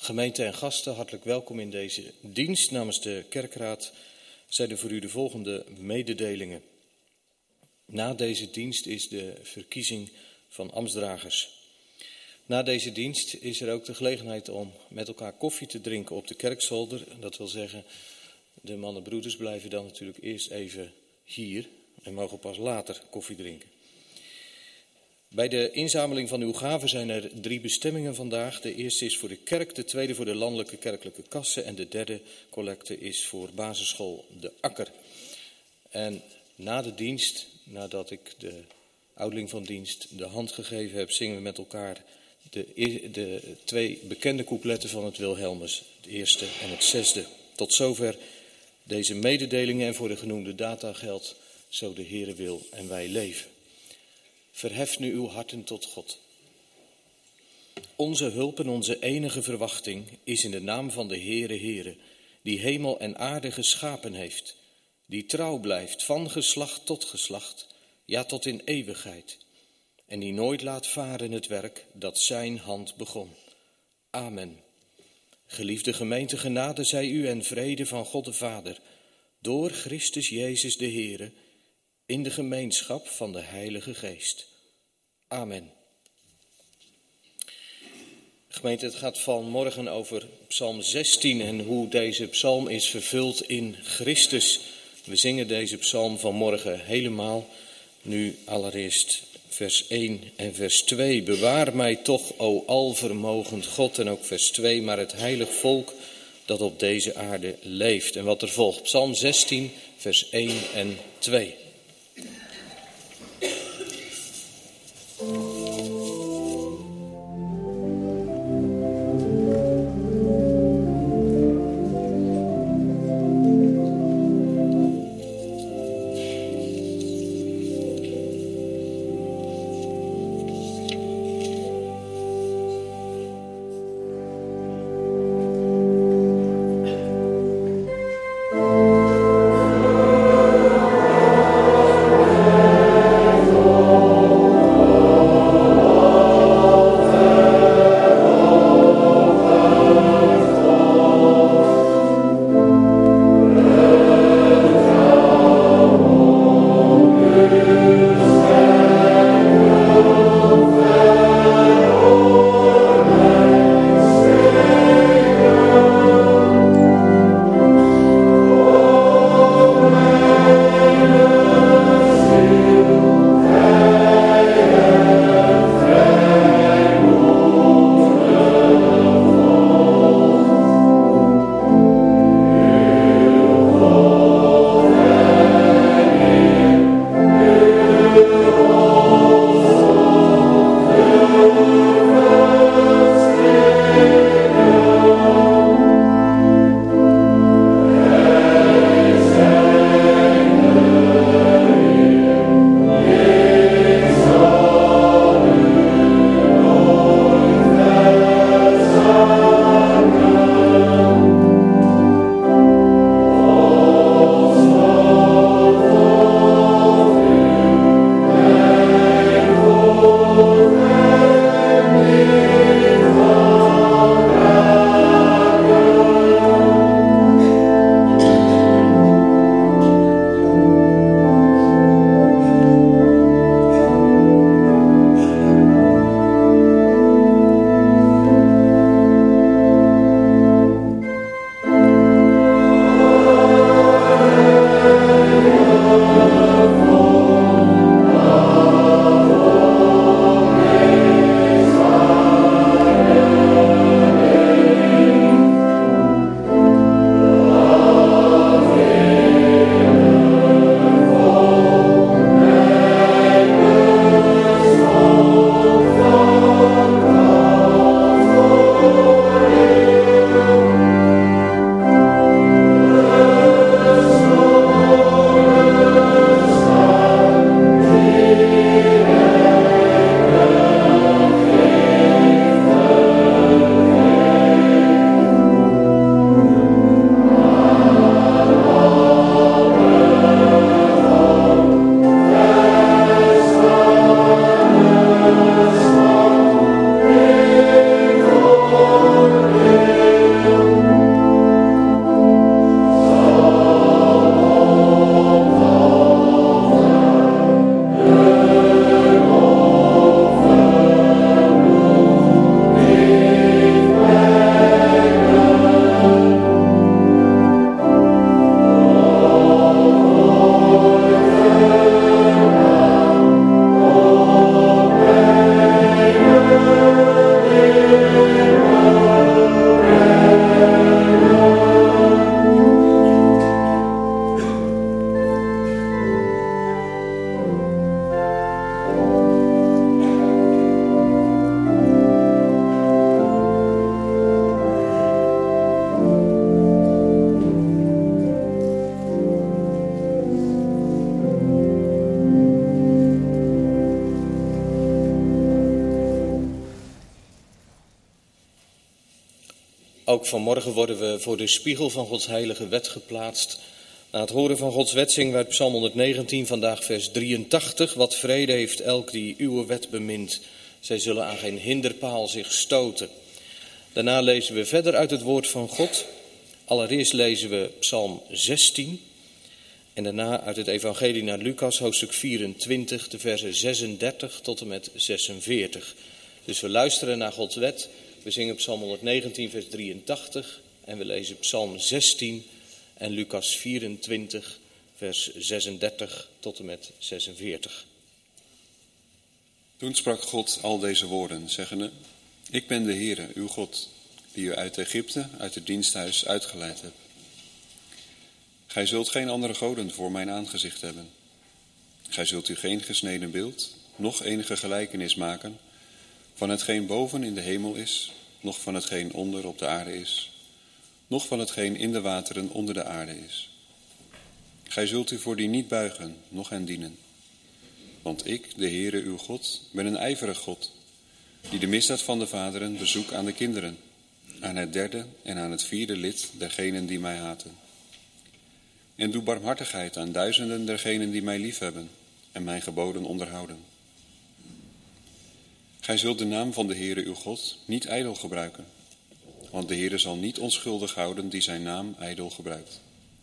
Gemeente en gasten, hartelijk welkom in deze dienst. Namens de kerkraad zijn er voor u de volgende mededelingen. Na deze dienst is de verkiezing van ambtsdragers. Na deze dienst is er ook de gelegenheid om met elkaar koffie te drinken op de kerkzolder. Dat wil zeggen, de mannenbroeders blijven dan natuurlijk eerst even hier en mogen pas later koffie drinken. Bij de inzameling van uw gaven zijn er 3 bestemmingen vandaag. De eerste is voor de kerk, de tweede voor de landelijke kerkelijke kassen en de derde collecte is voor basisschool De Akker. En na de dienst, nadat ik de ouderling van dienst de hand gegeven heb, zingen we met elkaar de 2 bekende coupletten van het Wilhelmus, het eerste en het 6e. Tot zover deze mededelingen en voor de genoemde data geldt, zo de Heere wil en wij leven. Verheft nu uw harten tot God. Onze hulp en onze enige verwachting is in de naam van de Heere, die hemel en aarde geschapen heeft, die trouw blijft van geslacht tot geslacht, ja tot in eeuwigheid, en die nooit laat varen het werk dat zijn hand begon. Amen. Geliefde gemeente, genade zij u en vrede van God de Vader, door Christus Jezus de Heere, in de gemeenschap van de Heilige Geest. Amen. Gemeente, het gaat vanmorgen over Psalm 16 en hoe deze psalm is vervuld in Christus. We zingen deze psalm vanmorgen helemaal. Nu allereerst vers 1 en vers 2. Bewaar mij toch, o alvermogend God. En ook vers 2, maar het heilig volk dat op deze aarde leeft. En wat er volgt, Psalm 16, vers 1 en 2. ook vanmorgen worden we voor de spiegel van Gods heilige wet geplaatst. Na het horen van Gods wet zingen we uit Psalm 119, vandaag vers 83. Wat vrede heeft elk die uw wet bemint. Zij zullen aan geen hinderpaal zich stoten. Daarna lezen we verder uit het woord van God. Allereerst lezen we Psalm 16. En daarna uit het evangelie naar Lucas, hoofdstuk 24, de versen 36 tot en met 46. Dus we luisteren naar Gods wet. We zingen Psalm 119, vers 83. En we lezen Psalm 16 en Lucas 24, vers 36 tot en met 46. Toen sprak God al deze woorden, zeggende: Ik ben de Heere, uw God, die u uit Egypte, uit het diensthuis uitgeleid hebt. Gij zult geen andere goden voor mijn aangezicht hebben. Gij zult u geen gesneden beeld, noch enige gelijkenis maken van hetgeen boven in de hemel is, noch van hetgeen onder op de aarde is, noch van hetgeen in de wateren onder de aarde is. Gij zult u voor die niet buigen, noch hen dienen. Want ik, de Heere uw God, ben een ijverig God, die de misdaad van de vaderen bezoek aan de kinderen, aan het derde en aan het vierde lid dergenen die mij haten. En doe barmhartigheid aan duizenden dergenen die mij liefhebben en mijn geboden onderhouden. Gij zult de naam van de Heere uw God niet ijdel gebruiken, want de Heere zal niet onschuldig houden die zijn naam ijdel gebruikt.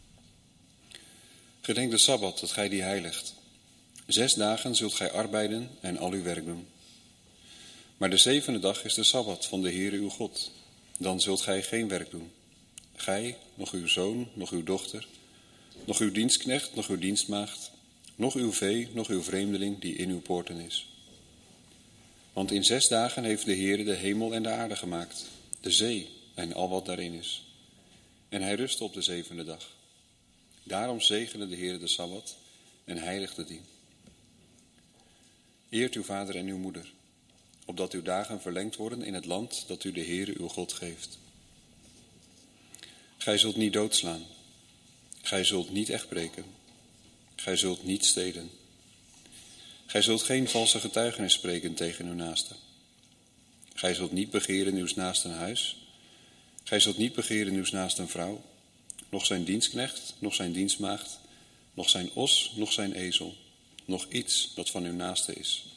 Gedenk de Sabbat, dat gij die heiligt. 6 dagen zult gij arbeiden en al uw werk doen. Maar de 7e dag is de Sabbat van de Heere uw God. Dan zult gij geen werk doen. Gij, noch uw zoon, noch uw dochter, noch uw dienstknecht, noch uw dienstmaagd, noch uw vee, noch uw vreemdeling die in uw poorten is. Want in 6 dagen heeft de Heere de hemel en de aarde gemaakt, de zee en al wat daarin is. En hij rustte op de 7e dag. Daarom zegende de Heere de Sabbat en heiligde die. Eert uw vader en uw moeder, opdat uw dagen verlengd worden in het land dat u de Heere uw God geeft. Gij zult niet doodslaan. Gij zult niet echtbreken. Gij zult niet stelen. Gij zult geen valse getuigenis spreken tegen uw naaste. Gij zult niet begeren uws naasten huis. Gij zult niet begeren uws naasten vrouw, noch zijn dienstknecht, noch zijn dienstmaagd, noch zijn os, noch zijn ezel, noch iets dat van uw naaste is.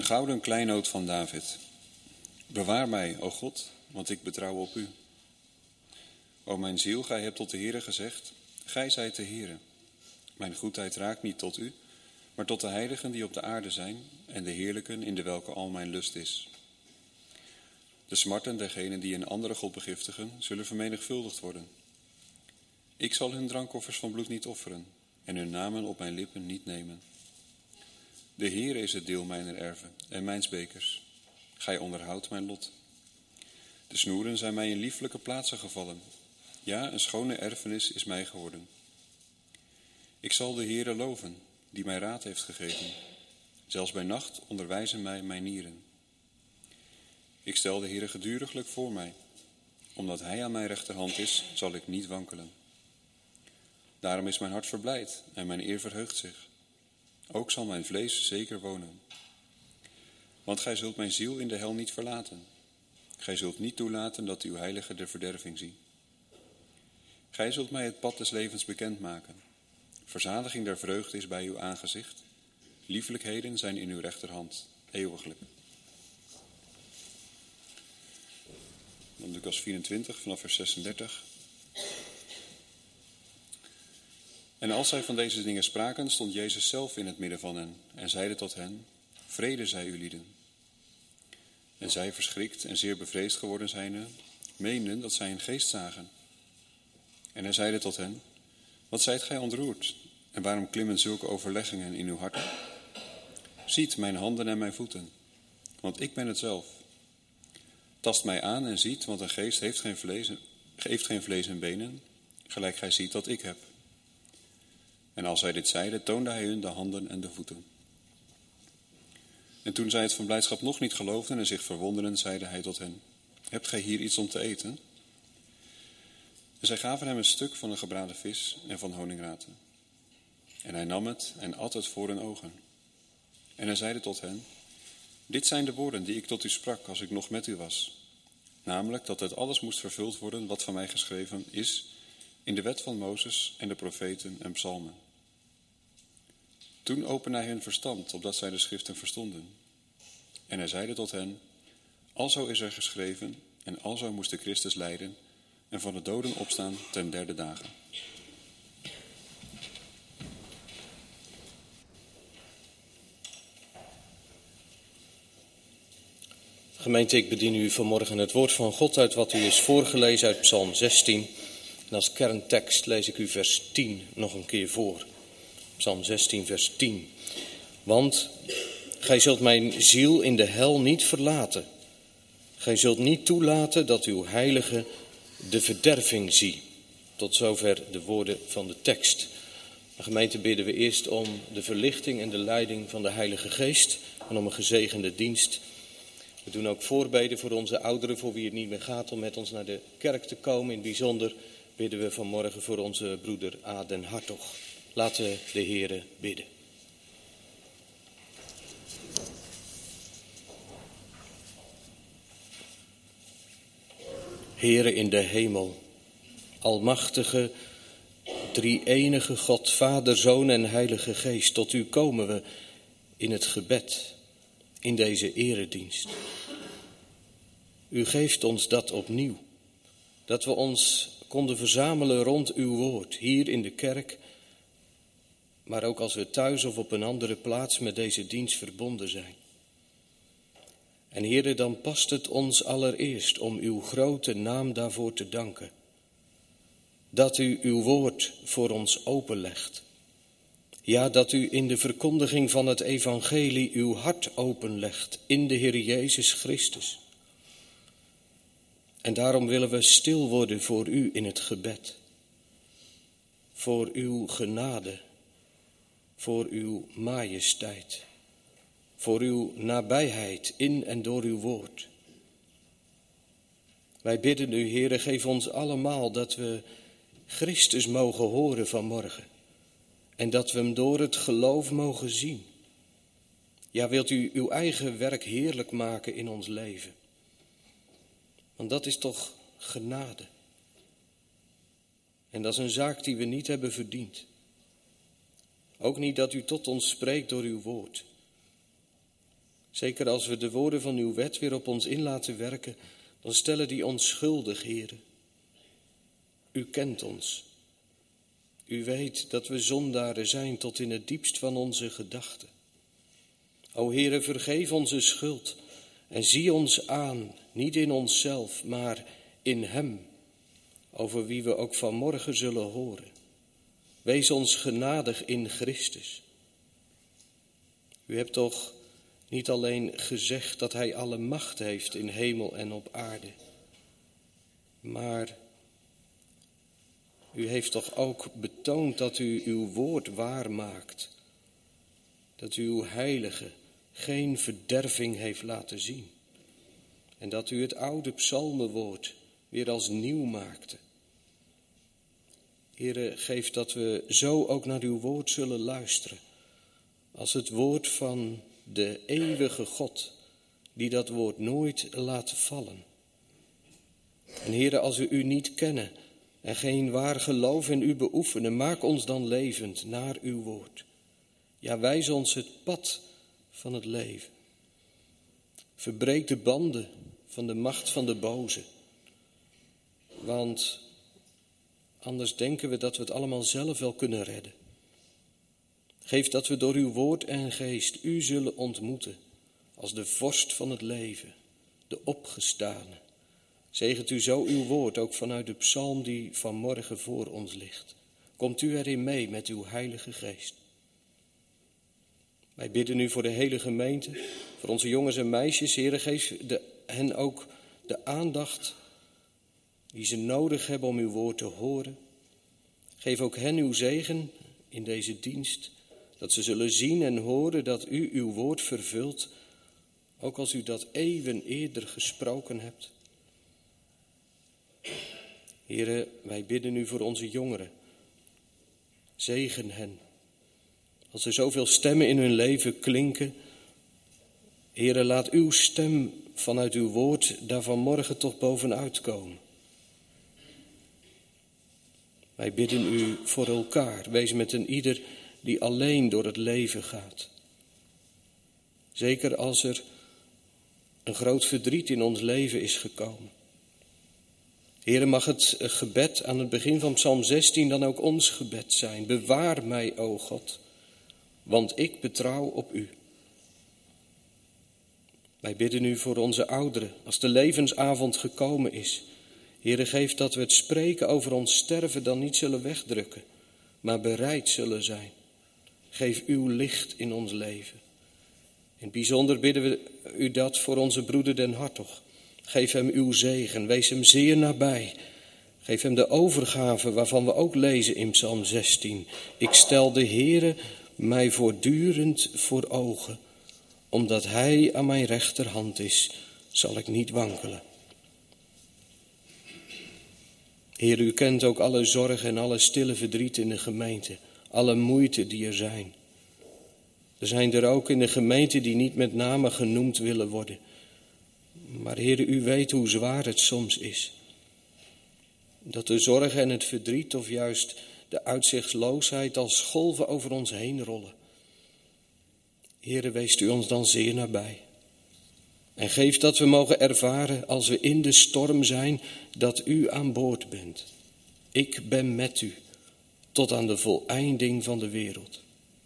gouden kleinood van David. Bewaar mij, o God, want ik betrouw op u. O mijn ziel, gij hebt tot de Heere gezegd, gij zijt de Heere. Mijn goedheid raakt niet tot u, maar tot de heiligen die op de aarde zijn en de heerlijken in de welke al mijn lust is. De smarten dergenen die een andere god begiftigen, zullen vermenigvuldigd worden. Ik zal hun drankoffers van bloed niet offeren en hun namen op mijn lippen niet nemen. De Heere is het deel mijner erven en mijns bekers. Gij onderhoudt mijn lot. De snoeren zijn mij in lieflijke plaatsen gevallen. Ja, een schone erfenis is mij geworden. Ik zal de Heere loven, die mij raad heeft gegeven. Zelfs bij nacht onderwijzen mij mijn nieren. Ik stel de Heere geduriglijk voor mij. Omdat hij aan mijn rechterhand is, zal ik niet wankelen. Daarom is mijn hart verblijd en mijn eer verheugt zich. Ook zal mijn vlees zeker wonen. Want gij zult mijn ziel in de hel niet verlaten. Gij zult niet toelaten dat uw heilige de verderving zie. Gij zult mij het pad des levens bekendmaken. Verzadiging der vreugde is bij uw aangezicht. Liefelijkheden zijn in uw rechterhand, eeuwiglijk. Dan Lucas 24 vanaf vers 36. En als zij van deze dingen spraken, stond Jezus zelf in het midden van hen en zeide tot hen, vrede zij u lieden. En zij, verschrikt en zeer bevreesd geworden zijnde, meenden dat zij een geest zagen. En hij zeide tot hen, wat zijt gij ontroerd en waarom klimmen zulke overleggingen in uw harten? Ziet mijn handen en mijn voeten, want ik ben het zelf. Tast mij aan en ziet, want een geest heeft geen vlees en benen, gelijk gij ziet dat ik heb. En als hij dit zeide, toonde hij hun de handen en de voeten. En toen zij het van blijdschap nog niet geloofden en zich verwonderden, zeide hij tot hen, hebt gij hier iets om te eten? En zij gaven hem een stuk van een gebraden vis en van honingraten. En hij nam het en at het voor hun ogen. En hij zeide tot hen, dit zijn de woorden die ik tot u sprak als ik nog met u was. Namelijk dat het alles moest vervuld worden wat van mij geschreven is in de wet van Mozes en de profeten en psalmen. Toen opende hij hun verstand, opdat zij de schriften verstonden. En hij zeide tot hen, alzo is er geschreven, en alzo moest de Christus lijden, en van de doden opstaan ten derde dagen. Gemeente, ik bedien u vanmorgen het woord van God uit wat u is voorgelezen uit Psalm 16. En als kerntekst lees ik u vers 10 nog een keer voor. Psalm 16, vers 10. Want gij zult mijn ziel in de hel niet verlaten. Gij zult niet toelaten dat uw heilige de verderving zie. Tot zover de woorden van de tekst. De gemeente bidden we eerst om de verlichting en de leiding van de Heilige Geest en om een gezegende dienst. We doen ook voorbeden voor onze ouderen, voor wie het niet meer gaat om met ons naar de kerk te komen. In het bijzonder bidden we vanmorgen voor onze broeder A. den Hartog. Laten we de Heere bidden. Heere in de hemel, almachtige, drie-enige God, Vader, Zoon en Heilige Geest, tot u komen we in het gebed, in deze eredienst. U geeft ons dat opnieuw, dat we ons konden verzamelen rond uw woord, hier in de kerk, maar ook als we thuis of op een andere plaats met deze dienst verbonden zijn. En Heere, dan past het ons allereerst om uw grote naam daarvoor te danken. Dat u uw woord voor ons openlegt. Ja, dat u in de verkondiging van het evangelie uw hart openlegt in de Heer Jezus Christus. En daarom willen we stil worden voor u in het gebed. Voor uw genade, voor uw majesteit. Voor uw nabijheid in en door uw woord. Wij bidden u, Heere, geef ons allemaal dat we Christus mogen horen vanmorgen. En dat we hem door het geloof mogen zien. Ja, wilt u uw eigen werk heerlijk maken in ons leven. Want dat is toch genade. En dat is een zaak die we niet hebben verdiend. Ook niet dat u tot ons spreekt door uw woord. Zeker als we de woorden van uw wet weer op ons in laten werken, dan stellen die ons schuldig, Heere. U kent ons. U weet dat we zondaren zijn tot in het diepst van onze gedachten. O Heere, vergeef onze schuld en zie ons aan, niet in onszelf, maar in Hem, over wie we ook vanmorgen zullen horen. Wees ons genadig in Christus. U hebt toch niet alleen gezegd dat Hij alle macht heeft in hemel en op aarde, maar u heeft toch ook betoond dat u uw woord waar maakt. Dat u uw heilige geen verderving heeft laten zien. En dat u het oude psalmenwoord weer als nieuw maakte. Heere, geef dat we zo ook naar uw woord zullen luisteren. Als het woord van de eeuwige God, die dat woord nooit laat vallen. En Heere, als we u niet kennen en geen waar geloof in u beoefenen, maak ons dan levend naar uw woord. Ja, wijs ons het pad van het leven. Verbreek de banden van de macht van de boze. Want anders denken we dat we het allemaal zelf wel kunnen redden. Geef dat we door uw woord en geest u zullen ontmoeten als de vorst van het leven, de opgestane. Zegent u zo uw woord ook vanuit de psalm die vanmorgen voor ons ligt. Komt u erin mee met uw heilige geest. Wij bidden u voor de hele gemeente, voor onze jongens en meisjes. Heere, geef hen ook de aandacht die ze nodig hebben om uw woord te horen. Geef ook hen uw zegen in deze dienst, dat ze zullen zien en horen dat u uw woord vervult, ook als u dat eeuwen eerder gesproken hebt. Heere, wij bidden u voor onze jongeren. Zegen hen. Als er zoveel stemmen in hun leven klinken, Heere, laat uw stem vanuit uw woord daar vanmorgen toch bovenuit komen. Wij bidden u voor elkaar. Wees met een ieder die alleen door het leven gaat. Zeker als er een groot verdriet in ons leven is gekomen. Heere, mag het gebed aan het begin van Psalm 16 dan ook ons gebed zijn. Bewaar mij, o God, want ik betrouw op u. Wij bidden u voor onze ouderen, als de levensavond gekomen is. Heere, geef dat we het spreken over ons sterven dan niet zullen wegdrukken, maar bereid zullen zijn. Geef uw licht in ons leven. In het bijzonder bidden we u dat voor onze broeder Den Hartog. Geef hem uw zegen, wees hem zeer nabij. Geef hem de overgave waarvan we ook lezen in Psalm 16. Ik stel de Heere mij voortdurend voor ogen. Omdat hij aan mijn rechterhand is, zal ik niet wankelen. Heer, u kent ook alle zorg en alle stille verdriet in de gemeente. Alle moeite die er zijn. Er zijn er ook in de gemeente die niet met name genoemd willen worden. Maar Heer, u weet hoe zwaar het soms is. Dat de zorg en het verdriet of juist de uitzichtsloosheid als golven over ons heen rollen. Heer, weest u ons dan zeer nabij. En geef dat we mogen ervaren als we in de storm zijn, dat u aan boord bent. Ik ben met u tot aan de voleinding van de wereld.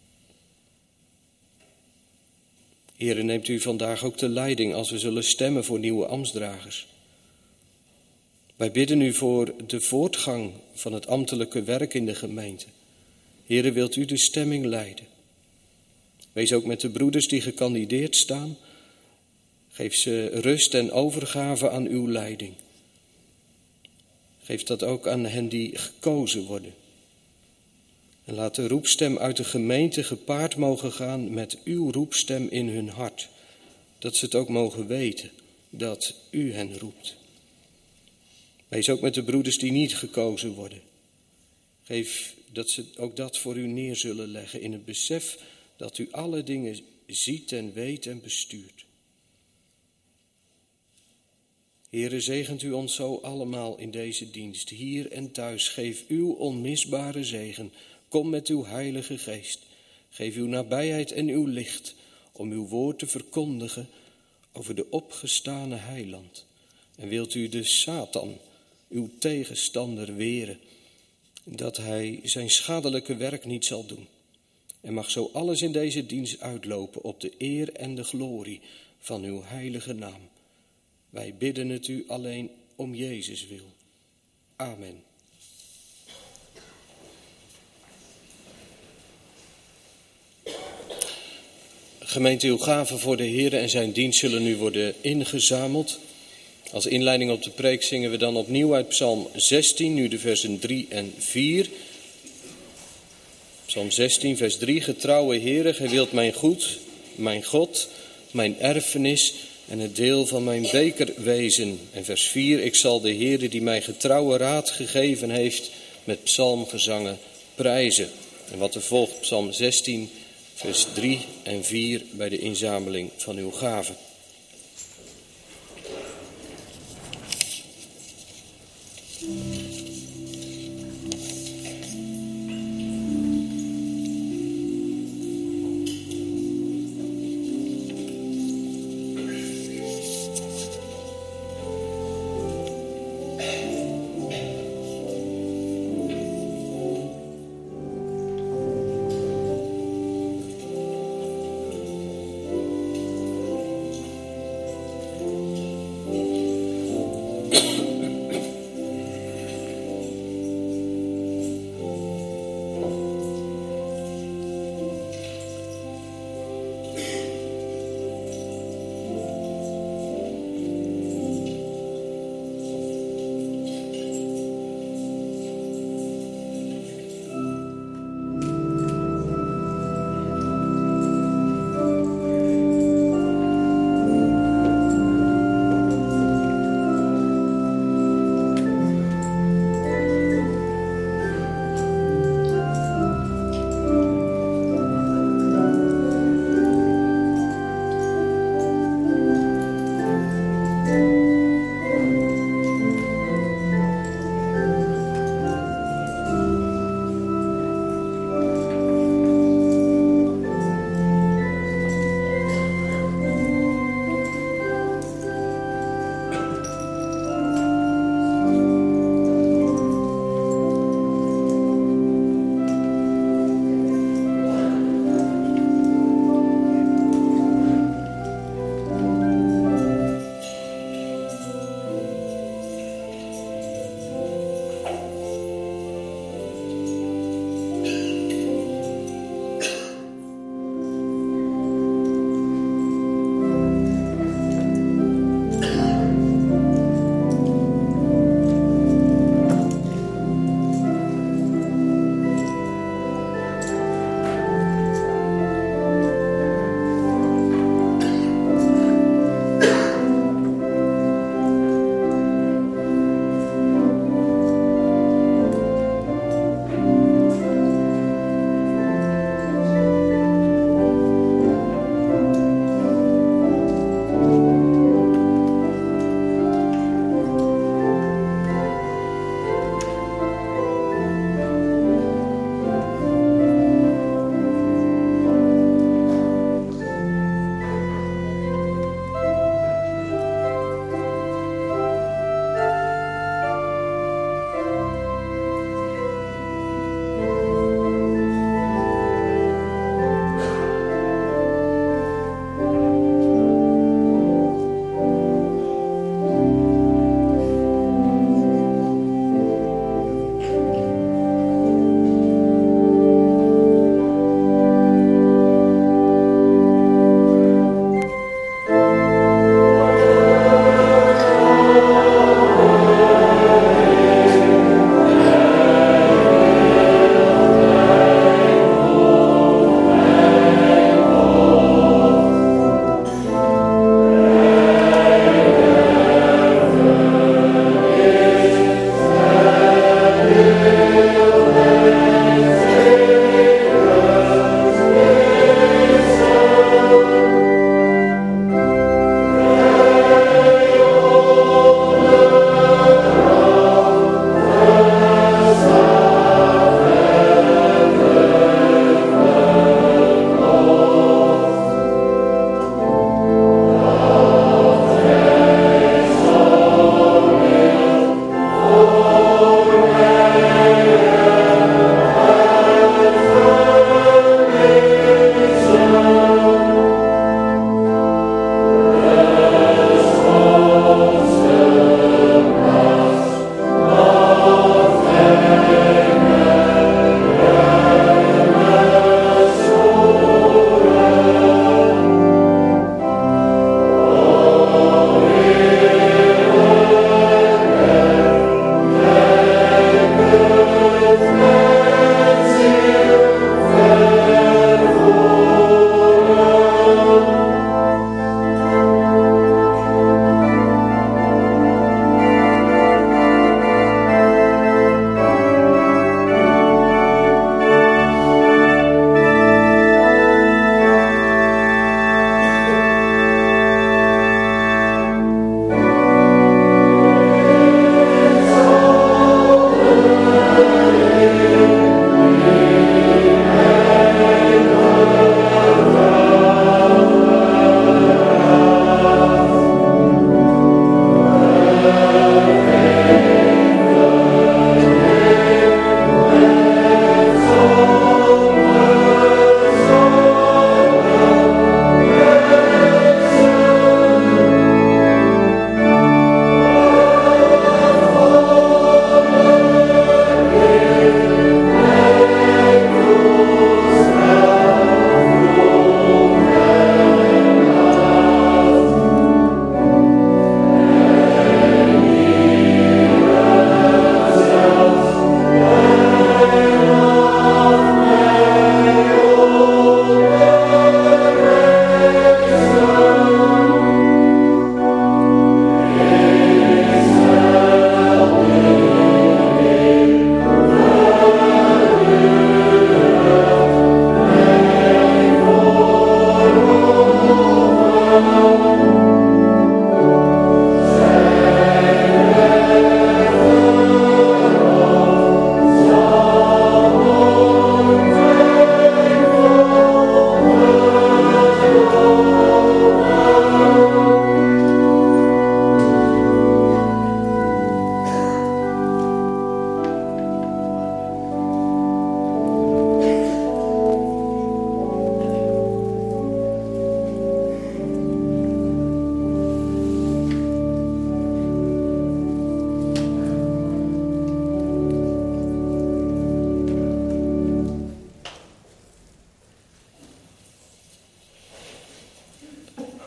Heer, neemt u vandaag ook de leiding als we zullen stemmen voor nieuwe ambtsdragers. Wij bidden u voor de voortgang van het ambtelijke werk in de gemeente. Heer, wilt u de stemming leiden. Wees ook met de broeders die gekandideerd staan. Geef ze rust en overgave aan uw leiding. Geef dat ook aan hen die gekozen worden. En laat de roepstem uit de gemeente gepaard mogen gaan met uw roepstem in hun hart. Dat ze het ook mogen weten dat u hen roept. Wees ook met de broeders die niet gekozen worden. Geef dat ze ook dat voor u neer zullen leggen in het besef dat u alle dingen ziet en weet en bestuurt. Heere, zegent u ons zo allemaal in deze dienst, hier en thuis. Geef uw onmisbare zegen. Kom met uw heilige geest. Geef uw nabijheid en uw licht om uw woord te verkondigen over de opgestane heiland. En wilt u de Satan, uw tegenstander, weren, dat hij zijn schadelijke werk niet zal doen. En mag zo alles in deze dienst uitlopen op de eer en de glorie van uw heilige naam. Wij bidden het u alleen om Jezus wil. Amen. Gemeente, uw gaven voor de Heer en zijn dienst zullen nu worden ingezameld. Als inleiding op de preek zingen we dan opnieuw uit Psalm 16, nu de versen 3 en 4. Psalm 16, vers 3. Getrouwe Heere, gij wilt mijn goed, mijn God, mijn erfenis en het deel van mijn beker wezen. En vers 4. Ik zal de Heere die mij getrouwe raad gegeven heeft met psalmgezangen prijzen. En wat er volgt, Psalm 16, vers 3 en 4 bij de inzameling van uw gaven.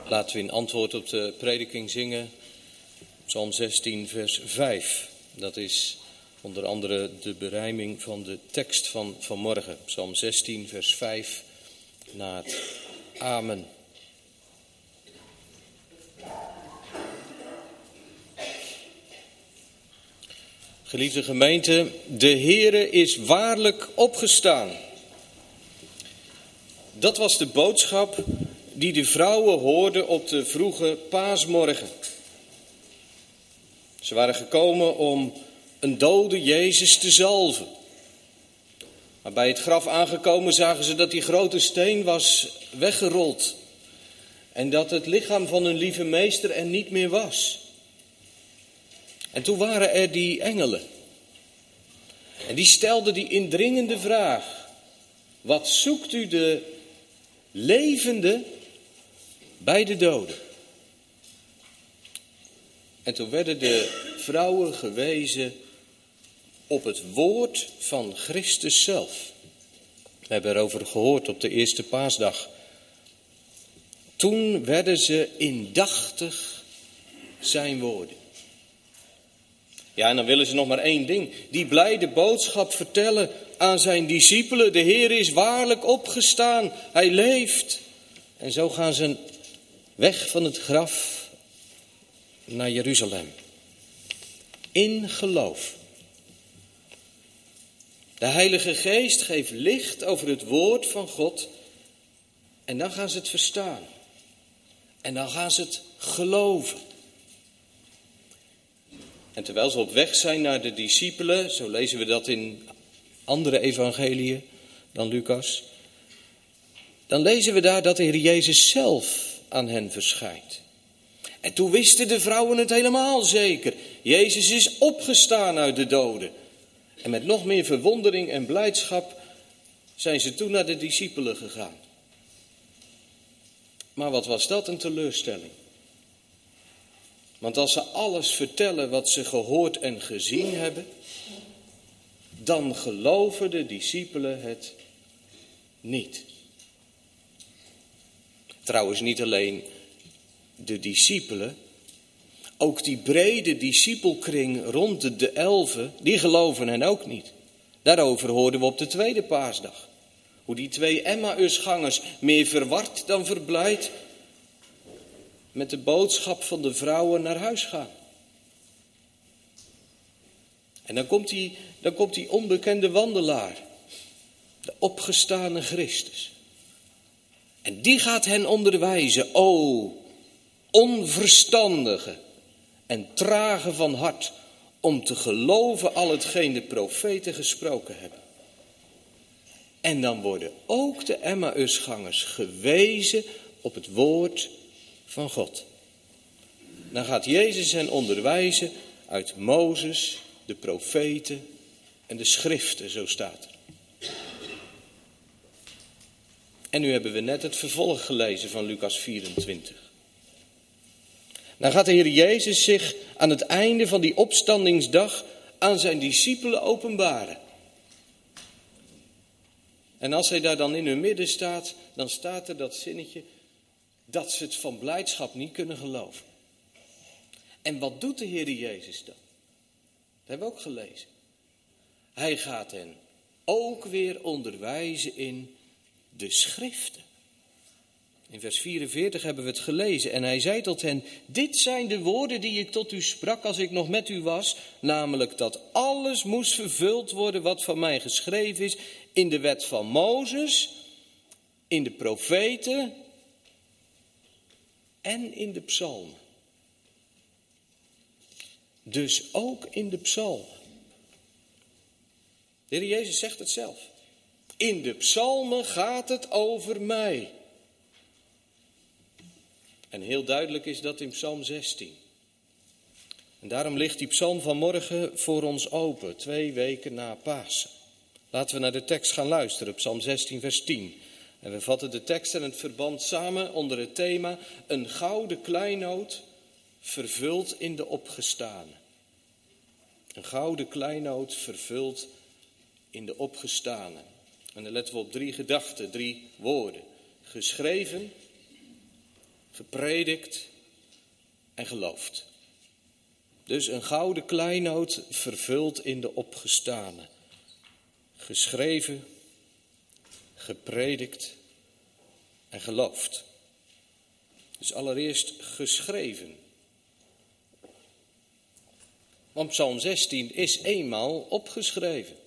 Laten we in antwoord op de prediking zingen Psalm 16 vers 5. Dat is onder andere de berijming van de tekst van vanmorgen. Psalm 16 vers 5 na het Amen. Geliefde gemeente, de Heere is waarlijk opgestaan. Dat was de boodschap die de vrouwen hoorden op de vroege paasmorgen. Ze waren gekomen om een dode Jezus te zalven. Maar bij het graf aangekomen zagen ze dat die grote steen was weggerold. En dat het lichaam van hun lieve meester er niet meer was. En toen waren er die engelen. En die stelden die indringende vraag. Wat zoekt u de levende bij de doden? En toen werden de vrouwen gewezen op het woord van Christus zelf. We hebben erover gehoord op de eerste paasdag. Toen werden ze indachtig zijn woorden. Ja, en dan willen ze nog maar één ding. Die blijde boodschap vertellen aan zijn discipelen. De Heer is waarlijk opgestaan. Hij leeft. En zo gaan ze weg van het graf naar Jeruzalem. In geloof. De Heilige Geest geeft licht over het woord van God. En dan gaan ze het verstaan. En dan gaan ze het geloven. En terwijl ze op weg zijn naar de discipelen, zo lezen we dat in andere evangeliën dan Lucas, dan lezen we daar dat de Heer Jezus zelf aan hen verschijnt. En toen wisten de vrouwen het helemaal zeker. Jezus is opgestaan uit de doden. En met nog meer verwondering en blijdschap zijn ze toen naar de discipelen gegaan. Maar wat was dat een teleurstelling? Want als ze alles vertellen wat ze gehoord en gezien hebben, dan geloven de discipelen het niet. Trouwens, niet alleen de discipelen, ook die brede discipelkring rond de 11, die geloven hen ook niet. Daarover hoorden we op de tweede paasdag. Hoe die 2 Emmausgangers meer verward dan verblijd met de boodschap van de vrouwen naar huis gaan. En dan komt die onbekende wandelaar, de opgestane Christus. En die gaat hen onderwijzen, o onverstandige en trage van hart, om te geloven al hetgeen de profeten gesproken hebben. En dan worden ook de Emmausgangers gewezen op het woord van God. Dan gaat Jezus hen onderwijzen uit Mozes, de profeten en de schriften, zo staat er. En nu hebben we net het vervolg gelezen van Lucas 24. Dan gaat de Heer Jezus zich aan het einde van die opstandingsdag aan zijn discipelen openbaren. En als hij daar dan in hun midden staat, dan staat er dat zinnetje dat ze het van blijdschap niet kunnen geloven. En wat doet de Heer Jezus dan? Dat hebben we ook gelezen. Hij gaat hen ook weer onderwijzen in de schriften. In vers 44 hebben we het gelezen. En hij zei tot hen, dit zijn de woorden die ik tot u sprak als ik nog met u was. Namelijk dat alles moest vervuld worden wat van mij geschreven is in de wet van Mozes, in de profeten en in de psalmen. Dus ook in de psalmen. De Heer Jezus zegt het zelf. In de psalmen gaat het over mij. En heel duidelijk is dat in Psalm 16. En daarom ligt die psalm van morgen voor ons open, 2 weken na Pasen. Laten we naar de tekst gaan luisteren, Psalm 16 vers 10. En we vatten de tekst en het verband samen onder het thema een gouden kleinood vervuld in de opgestane. Een gouden kleinood vervuld in de opgestane. En dan letten we op 3 gedachten, 3 woorden. Geschreven, gepredikt en geloofd. Dus een gouden kleinoot vervuld in de opgestane. Geschreven, gepredikt en geloofd. Dus allereerst geschreven. Want Psalm 16 is eenmaal opgeschreven.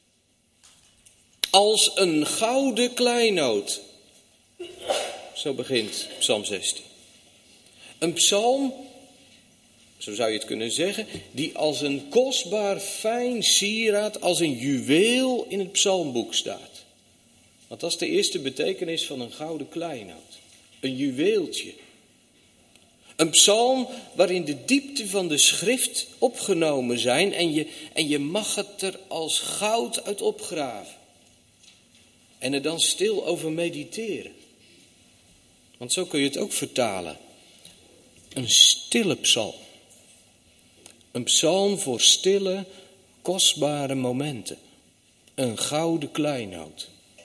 Als een gouden kleinoot. Zo begint Psalm 16. Een psalm, zo zou je het kunnen zeggen, die als een kostbaar fijn sieraad, als een juweel in het psalmboek staat. Want dat is de eerste betekenis van een gouden kleinoot. Een juweeltje. Een psalm waarin de diepte van de schrift opgenomen zijn en je mag het er als goud uit opgraven. En er dan stil over mediteren. Want zo kun je het ook vertalen. Een stille psalm. Een psalm voor stille, kostbare momenten. Een gouden kleinoot.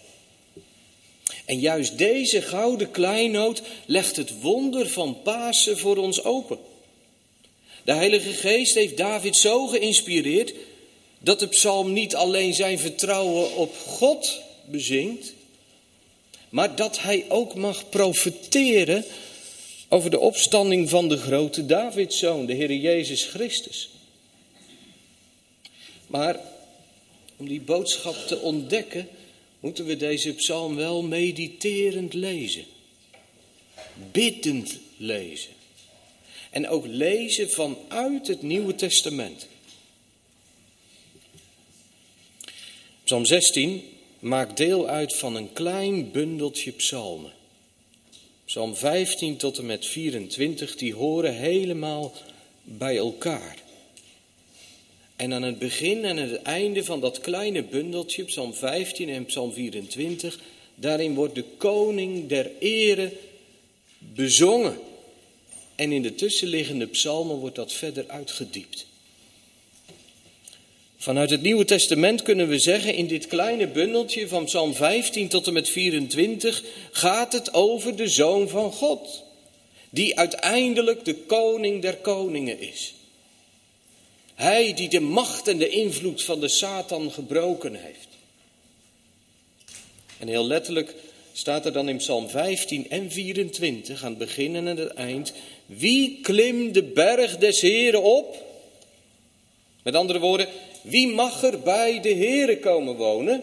En juist deze gouden kleinoot legt het wonder van Pasen voor ons open. De Heilige Geest heeft David zo geïnspireerd dat de psalm niet alleen zijn vertrouwen op God bezingt, maar dat hij ook mag profeteren over de opstanding van de grote Davidszoon, de Heer Jezus Christus. Maar om die boodschap te ontdekken, moeten we deze psalm wel mediterend lezen. Biddend lezen. En ook lezen vanuit het Nieuwe Testament. Psalm 16 maakt deel uit van een klein bundeltje psalmen. Psalm 15 tot en met 24, die horen helemaal bij elkaar. En aan het begin en het einde van dat kleine bundeltje, Psalm 15 en Psalm 24, daarin wordt de koning der ere bezongen. En in de tussenliggende psalmen wordt dat verder uitgediept. Vanuit het Nieuwe Testament kunnen we zeggen, in dit kleine bundeltje van Psalm 15 tot en met 24 gaat het over de Zoon van God, die uiteindelijk de koning der koningen is. Hij die de macht en de invloed van de Satan gebroken heeft. En heel letterlijk staat er dan in Psalm 15 en 24 aan het begin en aan het eind: wie klimt de berg des Heren op? Met andere woorden, wie mag er bij de Heren komen wonen?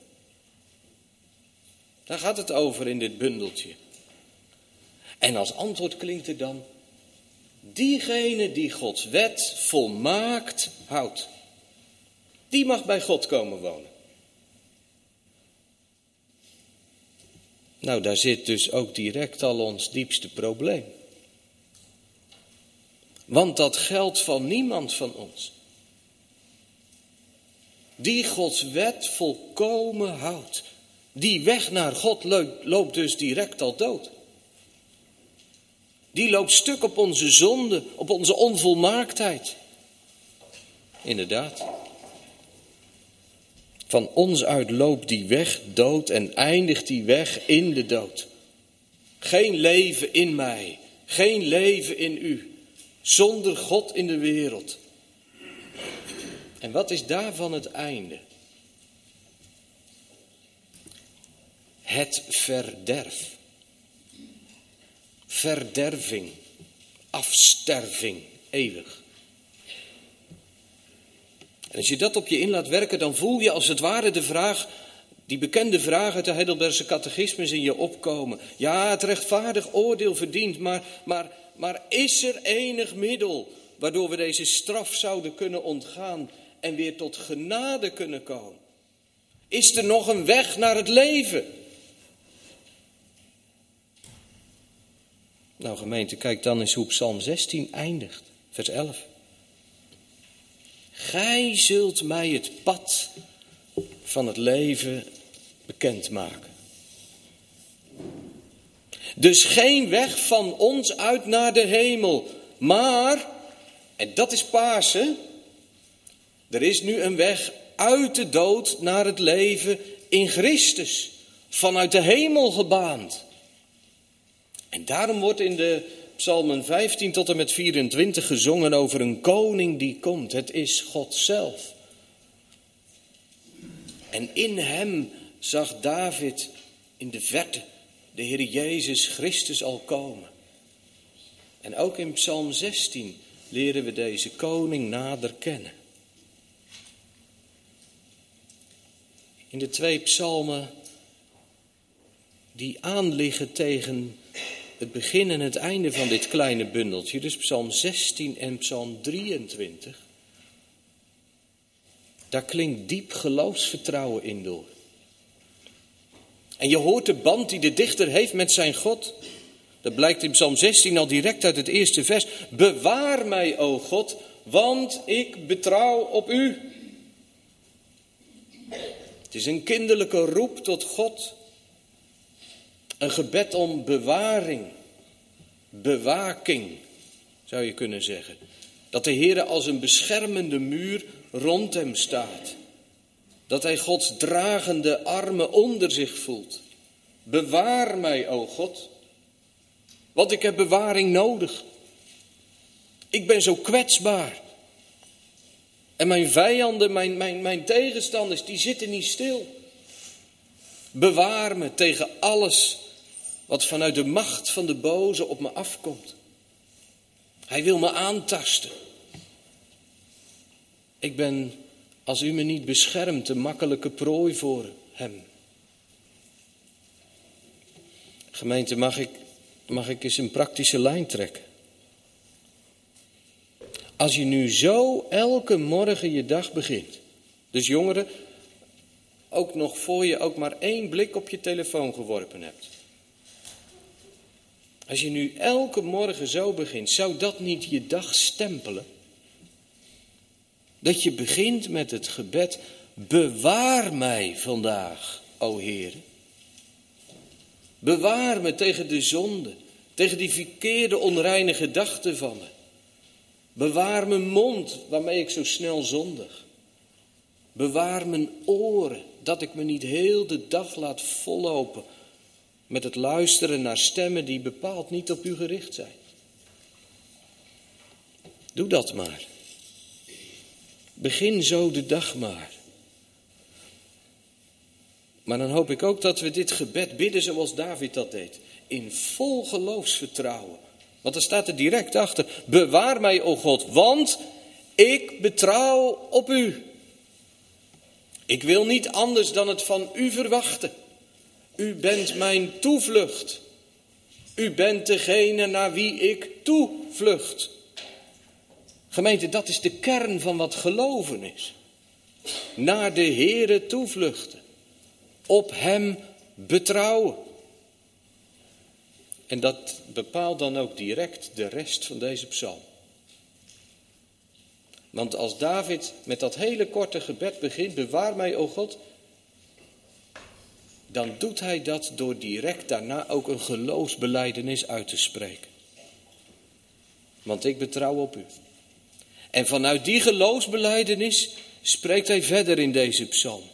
Daar gaat het over in dit bundeltje. En als antwoord klinkt er dan: diegene die Gods wet volmaakt houdt. Die mag bij God komen wonen. Nou, daar zit dus ook direct al ons diepste probleem. Want dat geldt van niemand van ons. Die Gods wet volkomen houdt. Die weg naar God loopt dus direct al dood. Die loopt stuk op onze zonde, op onze onvolmaaktheid. Inderdaad. Van ons uit loopt die weg dood en eindigt die weg in de dood. Geen leven in mij, geen leven in u, zonder God in de wereld. En wat is daarvan het einde? Het verderf. Verderving, afsterving, eeuwig. En als je dat op je in laat werken, dan voel je als het ware de vraag, die bekende vraag uit de Heidelbergse catechismus in je opkomen. Ja, het rechtvaardig oordeel verdient, maar is er enig middel waardoor we deze straf zouden kunnen ontgaan en weer tot genade kunnen komen? Is er nog een weg naar het leven? Nou gemeente, kijk dan eens hoe Psalm 16 eindigt, vers 11. Gij zult mij het pad van het leven bekendmaken. Dus geen weg van ons uit naar de hemel, maar, en dat is Pasen, er is nu een weg uit de dood naar het leven in Christus, vanuit de hemel gebaand. En daarom wordt in de psalmen 15 tot en met 24 gezongen over een koning die komt. Het is God zelf. En in hem zag David in de verte de Heer Jezus Christus al komen. En ook in Psalm 16 leren we deze koning nader kennen. In de 2 psalmen die aanliggen tegen het begin en het einde van dit kleine bundeltje, dus Psalm 16 en Psalm 23, daar klinkt diep geloofsvertrouwen in door. En je hoort de band die de dichter heeft met zijn God. Dat blijkt in Psalm 16 al direct uit het eerste vers. Bewaar mij, o God, want ik betrouw op u. Het is een kinderlijke roep tot God. Een gebed om bewaring, bewaking, zou je kunnen zeggen. Dat de Heere als een beschermende muur rond hem staat. Dat hij Gods dragende armen onder zich voelt. Bewaar mij, o God, want ik heb bewaring nodig. Ik ben zo kwetsbaar. En mijn vijanden, mijn tegenstanders, die zitten niet stil. Bewaar me tegen alles wat vanuit de macht van de boze op me afkomt. Hij wil me aantasten. Ik ben, als u me niet beschermt, een makkelijke prooi voor hem. Gemeente, mag ik eens een praktische lijn trekken? Als je nu zo elke morgen je dag begint. Dus jongeren, ook nog voor je ook maar 1 blik op je telefoon geworpen hebt. Als je nu elke morgen zo begint, zou dat niet je dag stempelen? Dat je begint met het gebed, bewaar mij vandaag, o Heer. Bewaar me tegen de zonde, tegen die verkeerde onreine gedachten van me. Bewaar mijn mond waarmee ik zo snel zondig. Bewaar mijn oren, dat ik me niet heel de dag laat vollopen met het luisteren naar stemmen die bepaald niet op u gericht zijn. Doe dat maar. Begin zo de dag maar. Maar dan hoop ik ook dat we dit gebed bidden zoals David dat deed. In vol geloofsvertrouwen. Want er staat er direct achter. Bewaar mij, o God, want ik betrouw op u. Ik wil niet anders dan het van u verwachten. U bent mijn toevlucht. U bent degene naar wie ik toevlucht. Gemeente, dat is de kern van wat geloven is. Naar de Heere toevluchten. Op hem betrouwen. En dat bepaalt dan ook direct de rest van deze psalm. Want als David met dat hele korte gebed begint, bewaar mij, o God, dan doet hij dat door direct daarna ook een geloofsbelijdenis uit te spreken. Want ik betrouw op u. En vanuit die geloofsbelijdenis spreekt hij verder in deze psalm.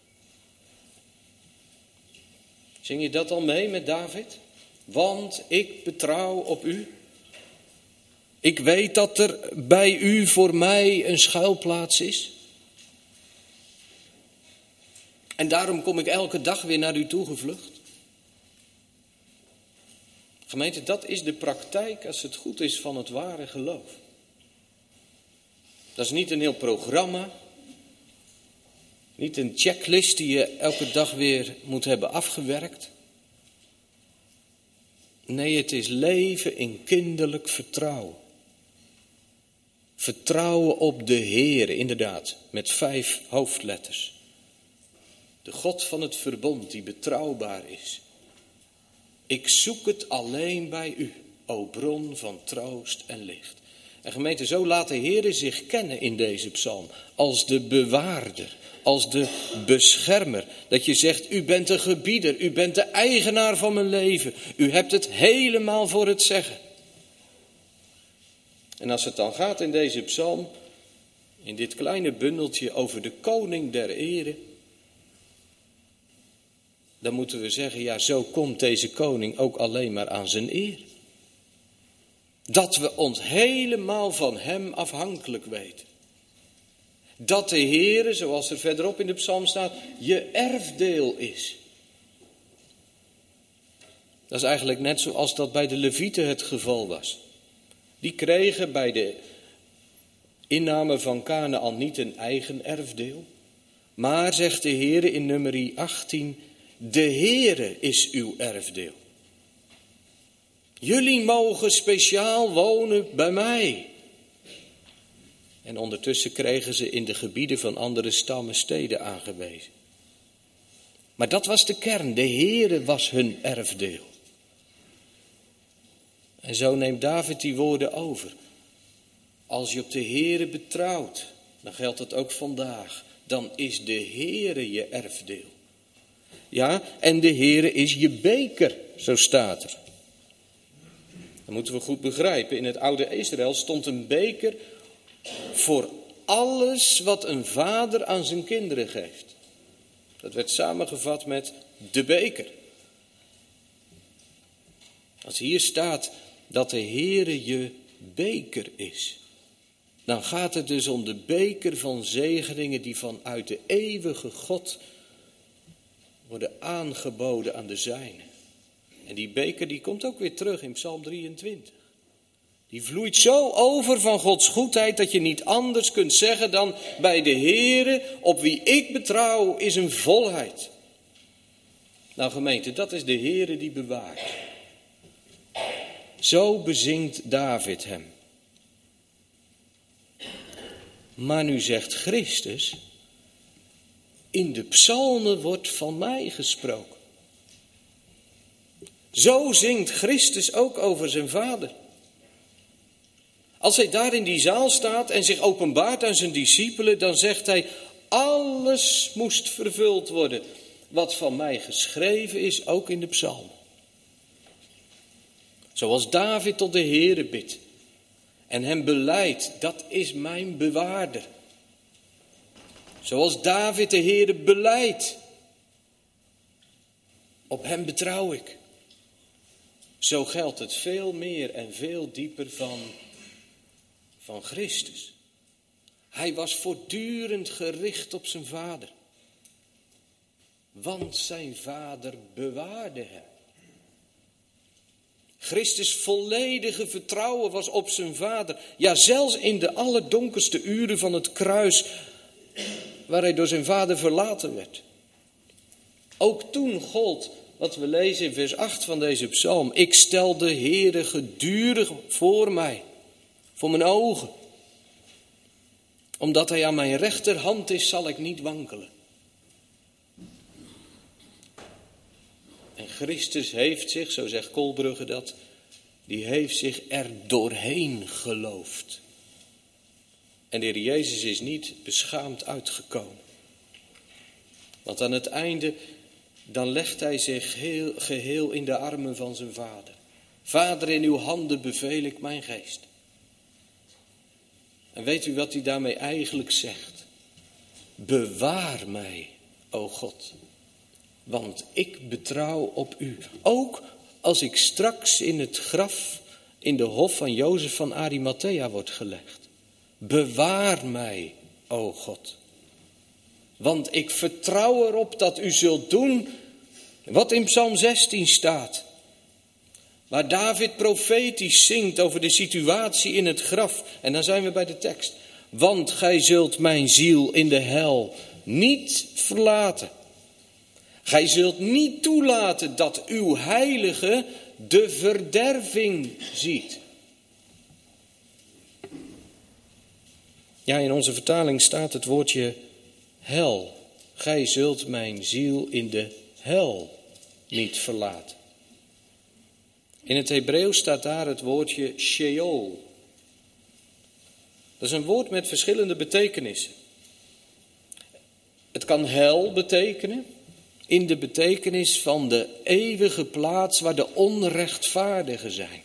Zing je dat al mee met David? Want ik betrouw op u. Ik weet dat er bij u voor mij een schuilplaats is. En daarom kom ik elke dag weer naar u toe gevlucht. Gemeente, dat is de praktijk, als het goed is, van het ware geloof. Dat is niet een heel programma. Niet een checklist die je elke dag weer moet hebben afgewerkt. Nee, het is leven in kinderlijk vertrouwen. Vertrouwen op de Heere, inderdaad, met 5 hoofdletters. De God van het verbond die betrouwbaar is. Ik zoek het alleen bij u, o bron van troost en licht. En gemeente, zo laat de Heere zich kennen in deze psalm. Als de bewaarder, als de beschermer. Dat je zegt, u bent de gebieder, u bent de eigenaar van mijn leven. U hebt het helemaal voor het zeggen. En als het dan gaat in deze psalm, in dit kleine bundeltje over de koning der ere, dan moeten we zeggen, ja, zo komt deze koning ook alleen maar aan zijn eer. Dat we ons helemaal van hem afhankelijk weten. Dat de Heere, zoals er verderop in de psalm staat, je erfdeel is. Dat is eigenlijk net zoals dat bij de Levieten het geval was. Die kregen bij de inname van Kanaän niet een eigen erfdeel. Maar, zegt de Heere in nummer 18, de Heere is uw erfdeel. Jullie mogen speciaal wonen bij mij. En ondertussen kregen ze in de gebieden van andere stammen steden aangewezen. Maar dat was de kern, de Heere was hun erfdeel. En zo neemt David die woorden over. Als je op de Heere betrouwt, dan geldt dat ook vandaag. Dan is de Heere je erfdeel. Ja, en de Heere is je beker, zo staat er. Dat moeten we goed begrijpen. In het oude Israël stond een beker voor alles wat een vader aan zijn kinderen geeft. Dat werd samengevat met de beker. Als hier staat dat de Heere je beker is, dan gaat het dus om de beker van zegeningen die vanuit de eeuwige God worden aangeboden aan de zijnen. En die beker die komt ook weer terug in Psalm 23. Die vloeit zo over van Gods goedheid dat je niet anders kunt zeggen dan bij de Heere, op wie ik betrouw, is een volheid. Nou gemeente, dat is de Heere die bewaart. Zo bezingt David hem. Maar nu zegt Christus, in de psalmen wordt van mij gesproken. Zo zingt Christus ook over zijn vader. Als hij daar in die zaal staat en zich openbaart aan zijn discipelen, dan zegt hij, alles moest vervuld worden wat van mij geschreven is, ook in de psalmen. Zoals David tot de Heere bidt en hem belijdt, dat is mijn bewaarder. Zoals David de Heere belijdt, op hem betrouw ik. Zo geldt het veel meer en veel dieper van Christus. Hij was voortdurend gericht op zijn vader. Want zijn vader bewaarde hem. Christus' volledige vertrouwen was op zijn vader. Ja, zelfs in de allerdonkerste uren van het kruis, waar hij door zijn vader verlaten werd. Ook toen gold wat we lezen in vers 8 van deze psalm. Ik stel de Heere gedurig voor mij, voor mijn ogen. Omdat hij aan mijn rechterhand is, zal ik niet wankelen. En Christus heeft zich, zo zegt Kolbrugge dat, die heeft zich er doorheen geloofd. En de Heer Jezus is niet beschaamd uitgekomen. Want aan het einde, dan legt hij zich geheel in de armen van zijn vader. Vader, in uw handen beveel ik mijn geest. En weet u wat hij daarmee eigenlijk zegt? Bewaar mij, o God, want ik betrouw op u. Ook als ik straks in het graf in de hof van Jozef van Arimathea word gelegd. Bewaar mij, o God. Want ik vertrouw erop dat u zult doen wat in Psalm 16 staat. Waar David profetisch zingt over de situatie in het graf. En dan zijn we bij de tekst. Want gij zult mijn ziel in de hel niet verlaten. Gij zult niet toelaten dat uw heilige de verderving ziet. Ja, in onze vertaling staat het woordje hel. Gij zult mijn ziel in de hel niet verlaten. In het Hebreeuws staat daar het woordje Sheol. Dat is een woord met verschillende betekenissen. Het kan hel betekenen, in de betekenis van de eeuwige plaats waar de onrechtvaardigen zijn.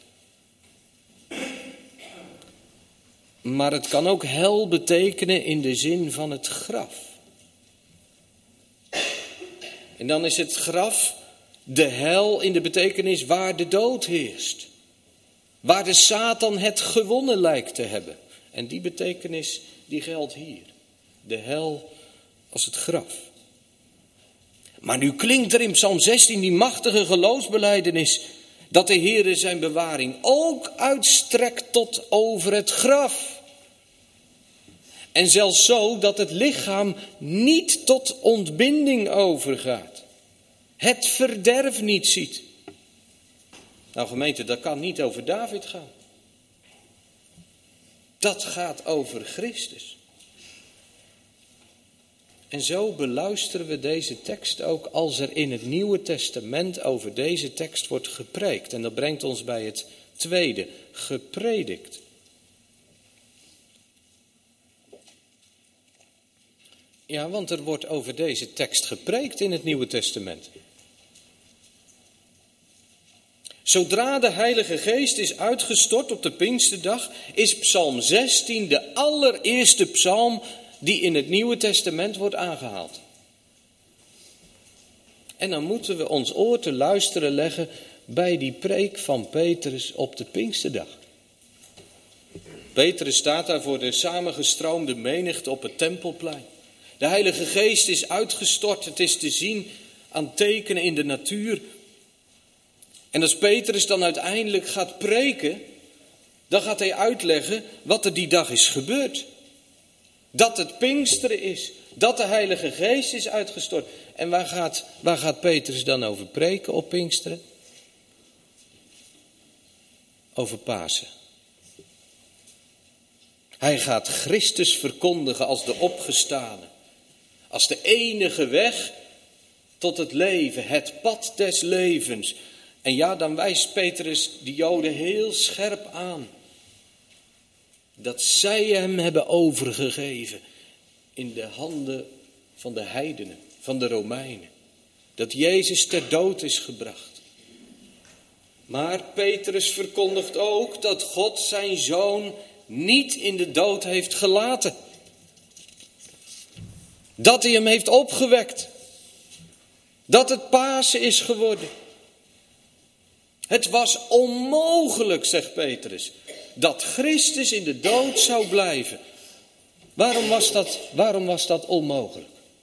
Maar het kan ook hel betekenen in de zin van het graf. En dan is het graf de hel in de betekenis waar de dood heerst. Waar de Satan het gewonnen lijkt te hebben. En die betekenis die geldt hier. De hel als het graf. Maar nu klinkt er in Psalm 16 die machtige geloofsbelijdenis dat de Heere zijn bewaring ook uitstrekt tot over het graf. En zelfs zo dat het lichaam niet tot ontbinding overgaat. Het verderf niet ziet. Nou gemeente, dat kan niet over David gaan. Dat gaat over Christus. En zo beluisteren we deze tekst ook als er in het Nieuwe Testament over deze tekst wordt gepreekt. En dat brengt ons bij het tweede, gepredikt. Ja, want er wordt over deze tekst gepreekt in het Nieuwe Testament. Zodra de Heilige Geest is uitgestort op de Pinksterdag, is Psalm 16 de allereerste psalm die in het Nieuwe Testament wordt aangehaald. En dan moeten we ons oor te luisteren leggen bij die preek van Petrus op de Pinksterdag. Petrus staat daar voor de samengestroomde menigte op het Tempelplein. De Heilige Geest is uitgestort, het is te zien aan tekenen in de natuur. En als Petrus dan uiteindelijk gaat preken, dan gaat hij uitleggen wat er die dag is gebeurd. Dat het Pinksteren is, dat de Heilige Geest is uitgestort. En waar gaat Petrus dan over preken op Pinksteren? Over Pasen. Hij gaat Christus verkondigen als de opgestane. Als de enige weg tot het leven, het pad des levens. En ja, dan wijst Petrus de Joden heel scherp aan. Dat zij hem hebben overgegeven in de handen van de heidenen, van de Romeinen. Dat Jezus ter dood is gebracht. Maar Petrus verkondigt ook dat God zijn zoon niet in de dood heeft gelaten. Dat hij hem heeft opgewekt. Dat het Pasen is geworden. Het was onmogelijk, zegt Petrus, dat Christus in de dood zou blijven. Waarom was dat onmogelijk?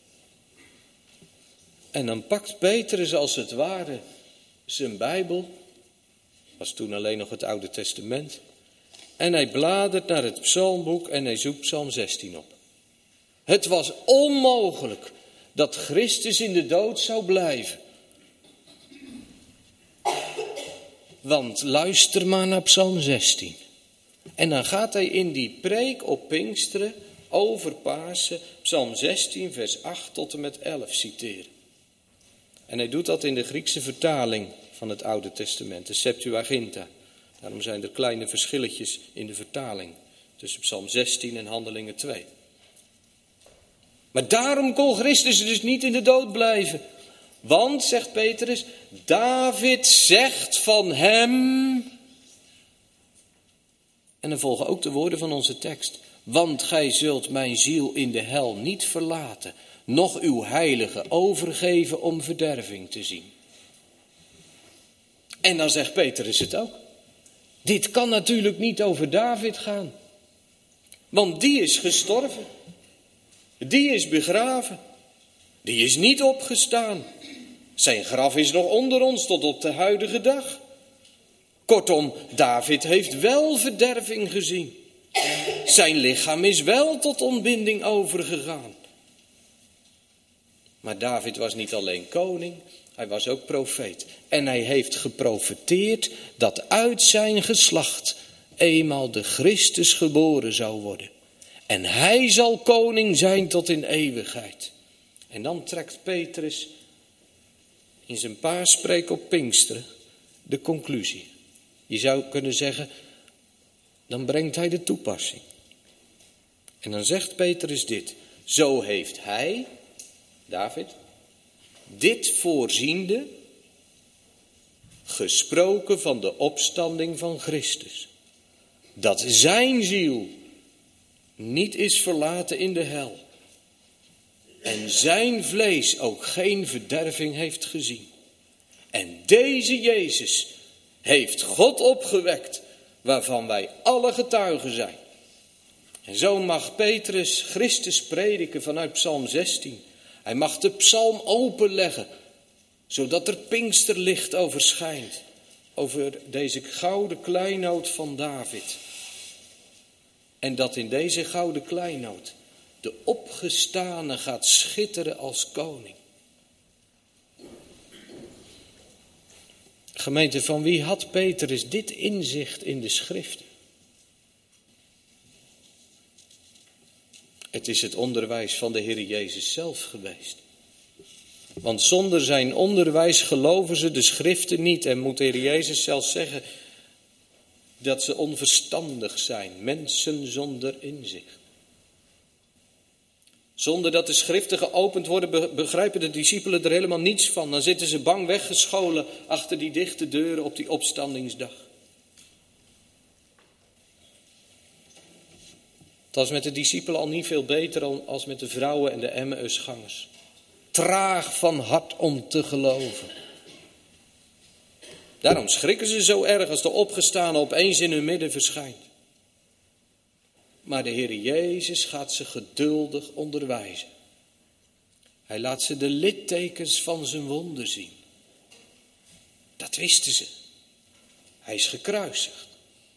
En dan pakt Petrus als het ware zijn Bijbel, was toen alleen nog het Oude Testament, en hij bladert naar het psalmboek en hij zoekt Psalm 16 op. Het was onmogelijk dat Christus in de dood zou blijven. Want luister maar naar Psalm 16. En dan gaat hij in die preek op Pinksteren over Pasen Psalm 16 vers 8 tot en met 11 citeren. En hij doet dat in de Griekse vertaling van het Oude Testament, de Septuaginta. Daarom zijn er kleine verschilletjes in de vertaling tussen Psalm 16 en Handelingen 2. Maar daarom kon Christus dus niet in de dood blijven. Want, zegt Petrus, David zegt van hem. En dan volgen ook de woorden van onze tekst. Want gij zult mijn ziel in de hel niet verlaten, noch uw heilige overgeven om verderving te zien. En dan zegt Petrus het ook. Dit kan natuurlijk niet over David gaan. Want die is gestorven. Die is begraven. Die is niet opgestaan. Zijn graf is nog onder ons tot op de huidige dag. Kortom, David heeft wel verderving gezien. Zijn lichaam is wel tot ontbinding overgegaan. Maar David was niet alleen koning, hij was ook profeet. En hij heeft geprofeteerd dat uit zijn geslacht eenmaal de Christus geboren zou worden. En hij zal koning zijn tot in eeuwigheid. En dan trekt Petrus in zijn paaspreek op Pinksteren de conclusie. Je zou kunnen zeggen, dan brengt hij de toepassing. En dan zegt Petrus dit. Zo heeft hij, David, dit voorziende gesproken van de opstanding van Christus. Dat zijn ziel niet is verlaten in de hel. en zijn vlees ook geen verderving heeft gezien. En deze Jezus heeft God opgewekt, waarvan wij alle getuigen zijn. En zo mag Petrus Christus prediken vanuit Psalm 16. Hij mag de psalm openleggen, zodat er Pinksterlicht over schijnt. Over deze gouden kleinood van David. En dat in deze gouden kleinood de opgestane gaat schitteren als koning. Gemeente, van wie had Petrus dit inzicht in de schriften? Het is het onderwijs van de Heer Jezus zelf geweest. Want zonder zijn onderwijs geloven ze de schriften niet. En moet de Heer Jezus zelfs zeggen dat ze onverstandig zijn. Mensen zonder inzicht. Zonder dat de schriften geopend worden, begrijpen de discipelen er helemaal niets van. Dan zitten ze bang weggescholen achter die dichte deuren op die opstandingsdag. Het was met de discipelen al niet veel beter als met de vrouwen en de Emmausgangers. Traag van hart om te geloven. Daarom schrikken ze zo erg als de opgestane opeens in hun midden verschijnt. Maar de Heer Jezus gaat ze geduldig onderwijzen. Hij laat ze de littekens van zijn wonden zien. Dat wisten ze. Hij is gekruisigd.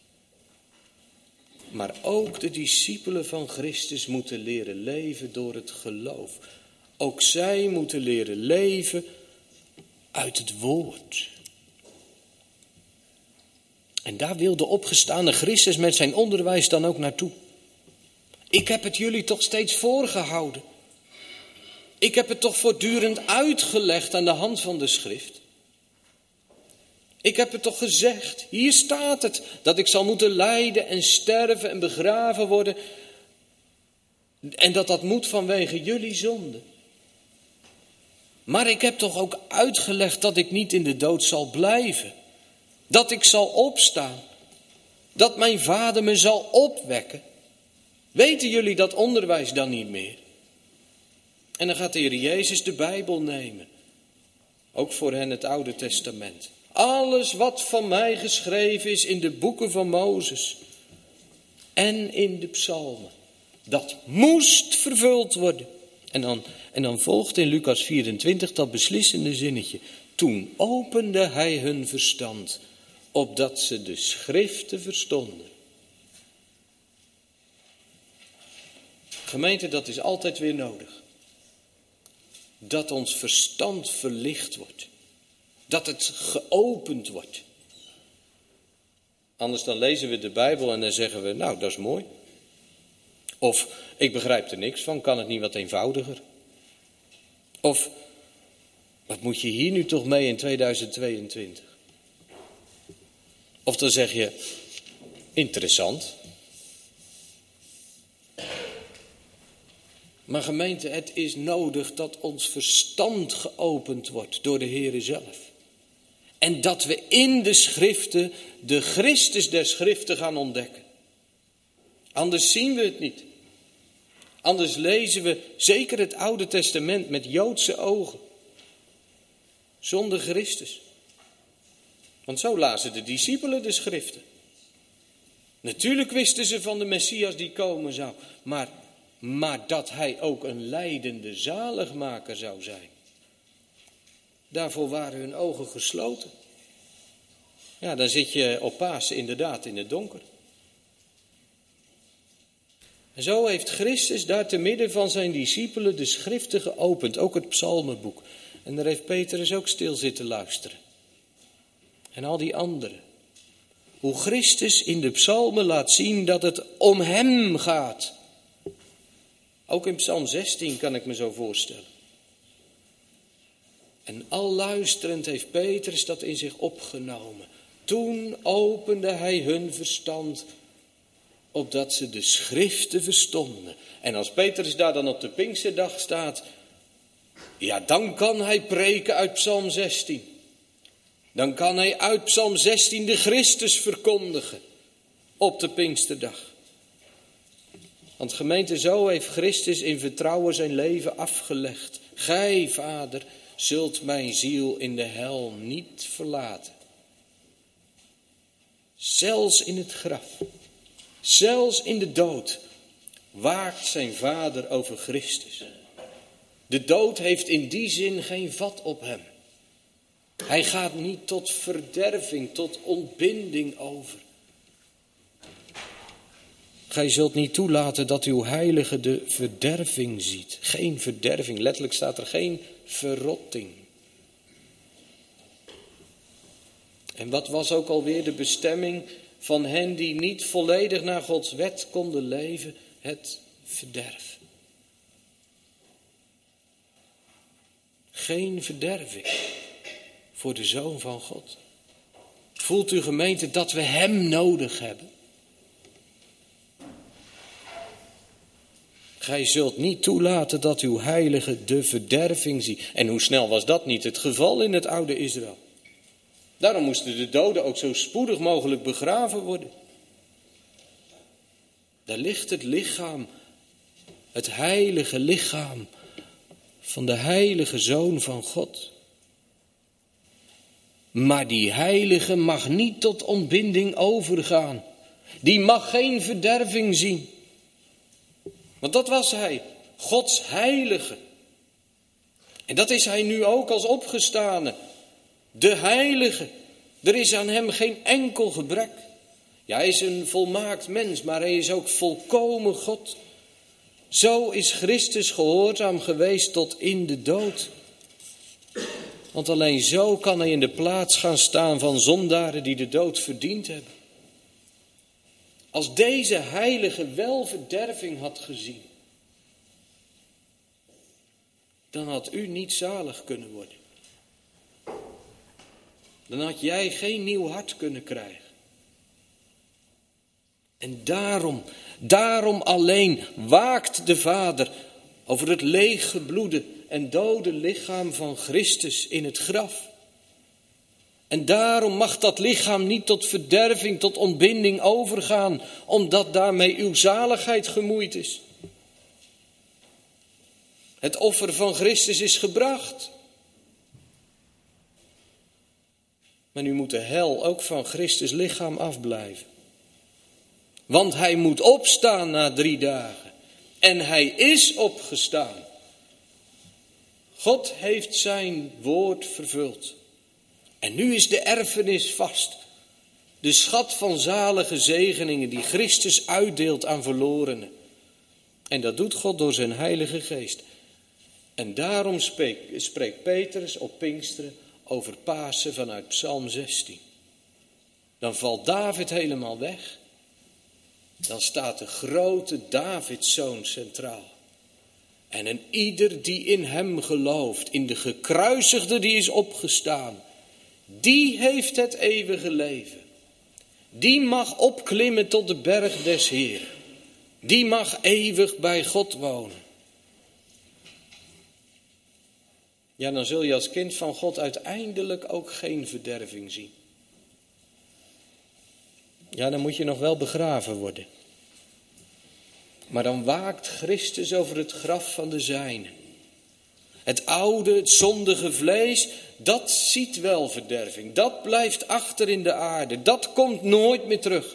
Maar ook de discipelen van Christus moeten leren leven door het geloof. Ook zij moeten leren leven uit het woord. En daar wil de opgestane Christus met zijn onderwijs dan ook naartoe. Ik heb het jullie toch steeds voorgehouden. Ik heb het toch voortdurend uitgelegd aan de hand van de schrift. Ik heb het toch gezegd, hier staat het, dat ik zal moeten lijden en sterven en begraven worden. En dat moet vanwege jullie zonde. Maar ik heb toch ook uitgelegd dat ik niet in de dood zal blijven. Dat ik zal opstaan. Dat mijn Vader me zal opwekken. Weten jullie dat onderwijs dan niet meer? En dan gaat de Heer Jezus de Bijbel nemen. Ook voor hen het Oude Testament. Alles wat van mij geschreven is in de boeken van Mozes. En in de psalmen. Dat moest vervuld worden. En dan volgt in Lucas 24 dat beslissende zinnetje. Toen opende hij hun verstand, opdat ze de schriften verstonden. Gemeente, dat is altijd weer nodig. Dat ons verstand verlicht wordt. Dat het geopend wordt. Anders dan lezen we de Bijbel en dan zeggen we, nou, dat is mooi. Of, ik begrijp er niks van, kan het niet wat eenvoudiger? Of, wat moet je hier nu toch mee in 2022? Of dan zeg je, interessant. Maar gemeente, het is nodig dat ons verstand geopend wordt door de Heere zelf. En dat we in de schriften de Christus der schriften gaan ontdekken. Anders zien we het niet. Anders lezen we zeker het Oude Testament met Joodse ogen. Zonder Christus. Want zo lazen de discipelen de schriften. Natuurlijk wisten ze van de Messias die komen zou. Maar dat hij ook een lijdende zaligmaker zou zijn. Daarvoor waren hun ogen gesloten. Ja, dan zit je op Pasen inderdaad in het donker. En zo heeft Christus daar te midden van zijn discipelen de schriften geopend. Ook het psalmenboek. En daar heeft Petrus ook stil zitten luisteren. En al die anderen. Hoe Christus in de psalmen laat zien dat het om hem gaat. Ook in Psalm 16 kan ik me zo voorstellen. En al luisterend heeft Petrus dat in zich opgenomen. Toen opende hij hun verstand, opdat ze de schriften verstonden. En als Petrus daar dan op de Pinksterdag staat, ja, dan kan hij preken uit Psalm 16. Dan kan hij uit Psalm 16 de Christus verkondigen op de Pinksterdag. Want gemeente, zo heeft Christus in vertrouwen zijn leven afgelegd. Gij, Vader, zult mijn ziel in de hel niet verlaten. Zelfs in het graf, zelfs in de dood, waakt zijn Vader over Christus. De dood heeft in die zin geen vat op hem. Hij gaat niet tot verderving, tot ontbinding over. Gij zult niet toelaten dat uw heilige de verderving ziet. Geen verderving, letterlijk staat er geen verrotting. En wat was ook alweer de bestemming van hen die niet volledig naar Gods wet konden leven? Het verderf. Geen verderving voor de Zoon van God. Voelt u, gemeente, dat we hem nodig hebben? Gij zult niet toelaten dat uw heilige de verderving ziet. En hoe snel was dat niet het geval in het oude Israël? Daarom moesten de doden ook zo spoedig mogelijk begraven worden. Daar ligt het lichaam, het heilige lichaam van de heilige Zoon van God. Maar die heilige mag niet tot ontbinding overgaan. Die mag geen verderving zien. Want dat was hij, Gods heilige. En dat is hij nu ook als opgestane. De heilige. Er is aan hem geen enkel gebrek. Ja, hij is een volmaakt mens, maar hij is ook volkomen God. Zo is Christus gehoorzaam geweest tot in de dood. Want alleen zo kan hij in de plaats gaan staan van zondaren die de dood verdiend hebben. Als deze heilige wel verderving had gezien, dan had u niet zalig kunnen worden. Dan had jij geen nieuw hart kunnen krijgen. En daarom alleen waakt de Vader over het leeggebloede en dode lichaam van Christus in het graf. En daarom mag dat lichaam niet tot verderving, tot ontbinding overgaan, omdat daarmee uw zaligheid gemoeid is. Het offer van Christus is gebracht. Maar nu moet de hel ook van Christus lichaam afblijven. Want hij moet opstaan na 3 dagen. En hij is opgestaan. God heeft zijn woord vervuld. En nu is de erfenis vast. De schat van zalige zegeningen die Christus uitdeelt aan verlorenen. En dat doet God door zijn heilige geest. En daarom spreekt Petrus op Pinksteren over Pasen vanuit Psalm 16. Dan valt David helemaal weg. Dan staat de grote Davidszoon centraal. En een ieder die in hem gelooft, in de gekruisigde die is opgestaan, die heeft het eeuwige leven. Die mag opklimmen tot de berg des Heeren. Die mag eeuwig bij God wonen. Ja, dan zul je als kind van God uiteindelijk ook geen verderving zien. Ja, dan moet je nog wel begraven worden. Maar dan waakt Christus over het graf van de zijnen. Het oude, het zondige vlees, dat ziet wel verderving. Dat blijft achter in de aarde. Dat komt nooit meer terug.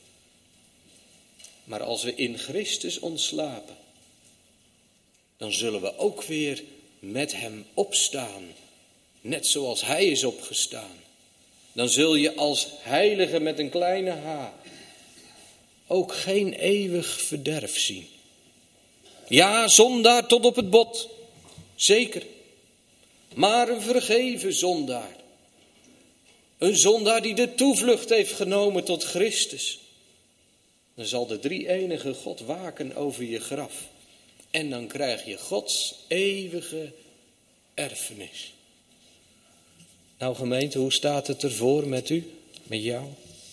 Maar als we in Christus ontslapen, dan zullen we ook weer met hem opstaan. Net zoals hij is opgestaan. Dan zul je als heilige met een kleine h ook geen eeuwig verderf zien. Ja, zondaar tot op het bot. Zeker. Maar een vergeven zondaar. Een zondaar die de toevlucht heeft genomen tot Christus. Dan zal de drie-enige God waken over je graf. En dan krijg je Gods eeuwige erfenis. Nou gemeente, hoe staat het ervoor met u, met jou?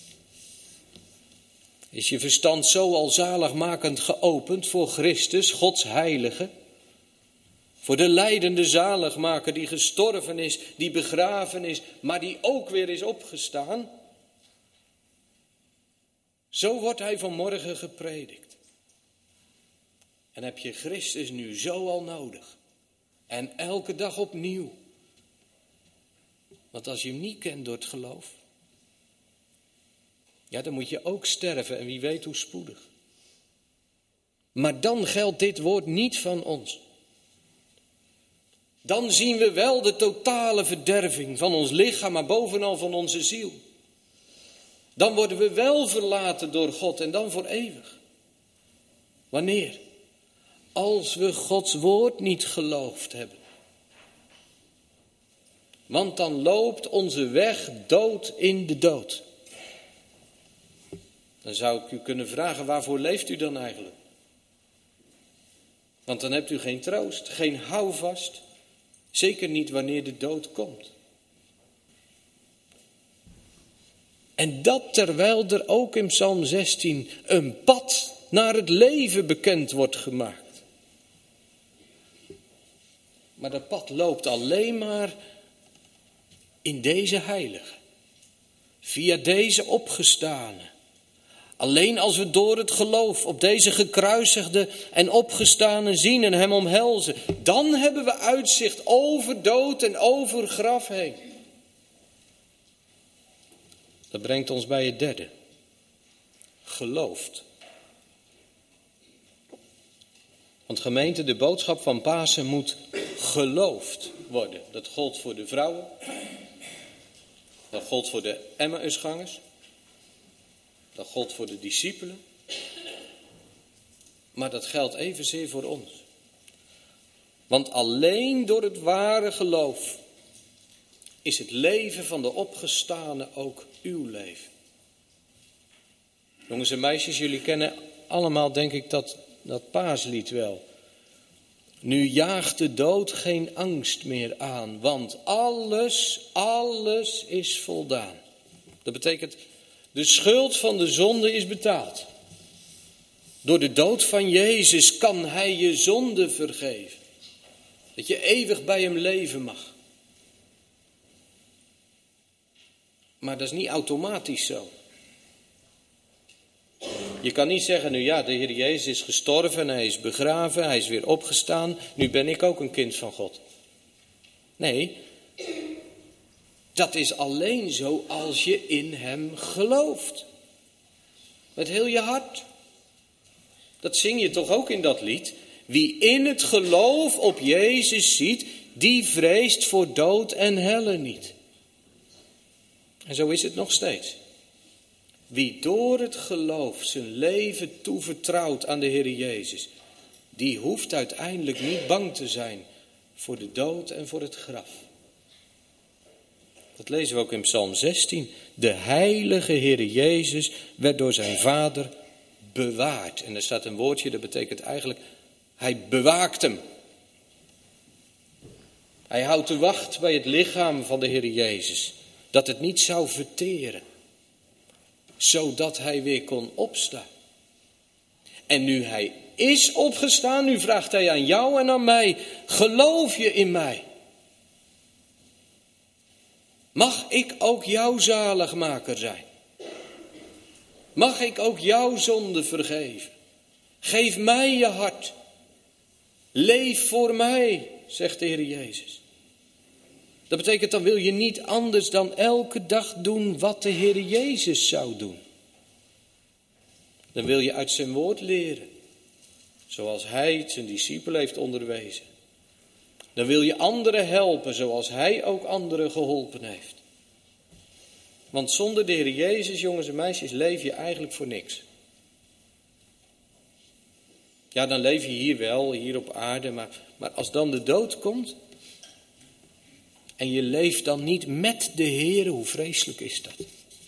Is je verstand zo al zaligmakend geopend voor Christus, Gods heilige? Voor de lijdende zaligmaker die gestorven is, die begraven is, maar die ook weer is opgestaan? Zo wordt hij vanmorgen gepredikt. En heb je Christus nu zo al nodig. En elke dag opnieuw. Want als je hem niet kent door het geloof, ja, dan moet je ook sterven en wie weet hoe spoedig. Maar dan geldt dit woord niet van ons. Dan zien we wel de totale verderving van ons lichaam, maar bovenal van onze ziel. Dan worden we wel verlaten door God en dan voor eeuwig. Wanneer? Als we Gods woord niet geloofd hebben. Want dan loopt onze weg dood in de dood. Dan zou ik u kunnen vragen, waarvoor leeft u dan eigenlijk? Want dan hebt u geen troost, geen houvast. Zeker niet wanneer de dood komt. En dat terwijl er ook in Psalm 16 een pad naar het leven bekend wordt gemaakt. Maar dat pad loopt alleen maar in deze heilige. Via deze opgestane. Alleen als we door het geloof op deze gekruisigde en opgestane zien en hem omhelzen. Dan hebben we uitzicht over dood en over graf heen. Dat brengt ons bij het derde. Gelooft. Want gemeente, de boodschap van Pasen moet geloofd worden. Dat gold voor de vrouwen. Dat gold voor de Emmausgangers. Dat gold voor de discipelen. Maar dat geldt evenzeer voor ons. Want alleen door het ware geloof is het leven van de opgestane ook uw leven. Jongens en meisjes, jullie kennen allemaal denk ik dat paaslied wel. Nu jaagt de dood geen angst meer aan, want alles is voldaan. Dat betekent, de schuld van de zonde is betaald. Door de dood van Jezus kan hij je zonde vergeven. Dat je eeuwig bij hem leven mag. Maar dat is niet automatisch zo. Je kan niet zeggen, nu ja, de Heer Jezus is gestorven, hij is begraven, hij is weer opgestaan. Nu ben ik ook een kind van God. Nee, dat is alleen zo als je in hem gelooft. Met heel je hart. Dat zing je toch ook in dat lied. Wie in het geloof op Jezus ziet, die vreest voor dood en helle niet. En zo is het nog steeds. Wie door het geloof zijn leven toevertrouwt aan de Heer Jezus, die hoeft uiteindelijk niet bang te zijn voor de dood en voor het graf. Dat lezen we ook in Psalm 16. De heilige Heer Jezus werd door zijn Vader bewaard. En er staat een woordje, dat betekent eigenlijk, hij bewaakt hem. Hij houdt de wacht bij het lichaam van de Heer Jezus, dat het niet zou verteren, zodat hij weer kon opstaan. En nu hij is opgestaan, nu vraagt hij aan jou en aan mij, geloof je in mij? Mag ik ook jouw zaligmaker zijn? Mag ik ook jouw zonde vergeven? Geef mij je hart. Leef voor mij, zegt de Heer Jezus. Dat betekent, dan wil je niet anders dan elke dag doen wat de Heer Jezus zou doen. Dan wil je uit zijn woord leren, zoals hij zijn discipelen heeft onderwezen. Dan wil je anderen helpen, zoals hij ook anderen geholpen heeft. Want zonder de Heer Jezus, jongens en meisjes, leef je eigenlijk voor niks. Ja, dan leef je hier wel, hier op aarde, maar als dan de dood komt en je leeft dan niet met de Heer, hoe vreselijk is dat?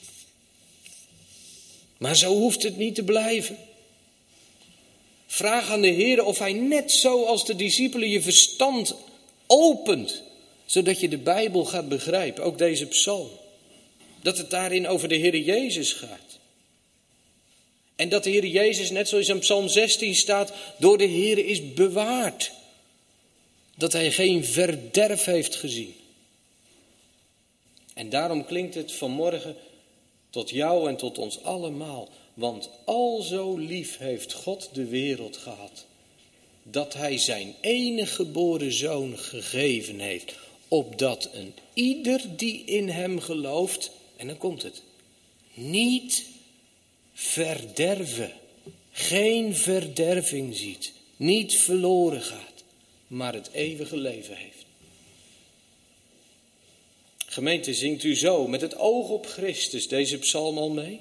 Maar zo hoeft het niet te blijven. Vraag aan de Heer of hij net zo als de discipelen je verstand opent, zodat je de Bijbel gaat begrijpen, ook deze psalm. Dat het daarin over de Heer Jezus gaat. En dat de Heer Jezus, net zoals in Psalm 16 staat, door de Heer is bewaard. Dat hij geen verderf heeft gezien. En daarom klinkt het vanmorgen tot jou en tot ons allemaal. Want al zo lief heeft God de wereld gehad, dat hij zijn enige geboren zoon gegeven heeft, opdat een ieder die in hem gelooft, en dan komt het, niet verderven, geen verderving ziet, niet verloren gaat, maar het eeuwige leven heeft. Gemeente, zingt u zo met het oog op Christus deze psalm al mee?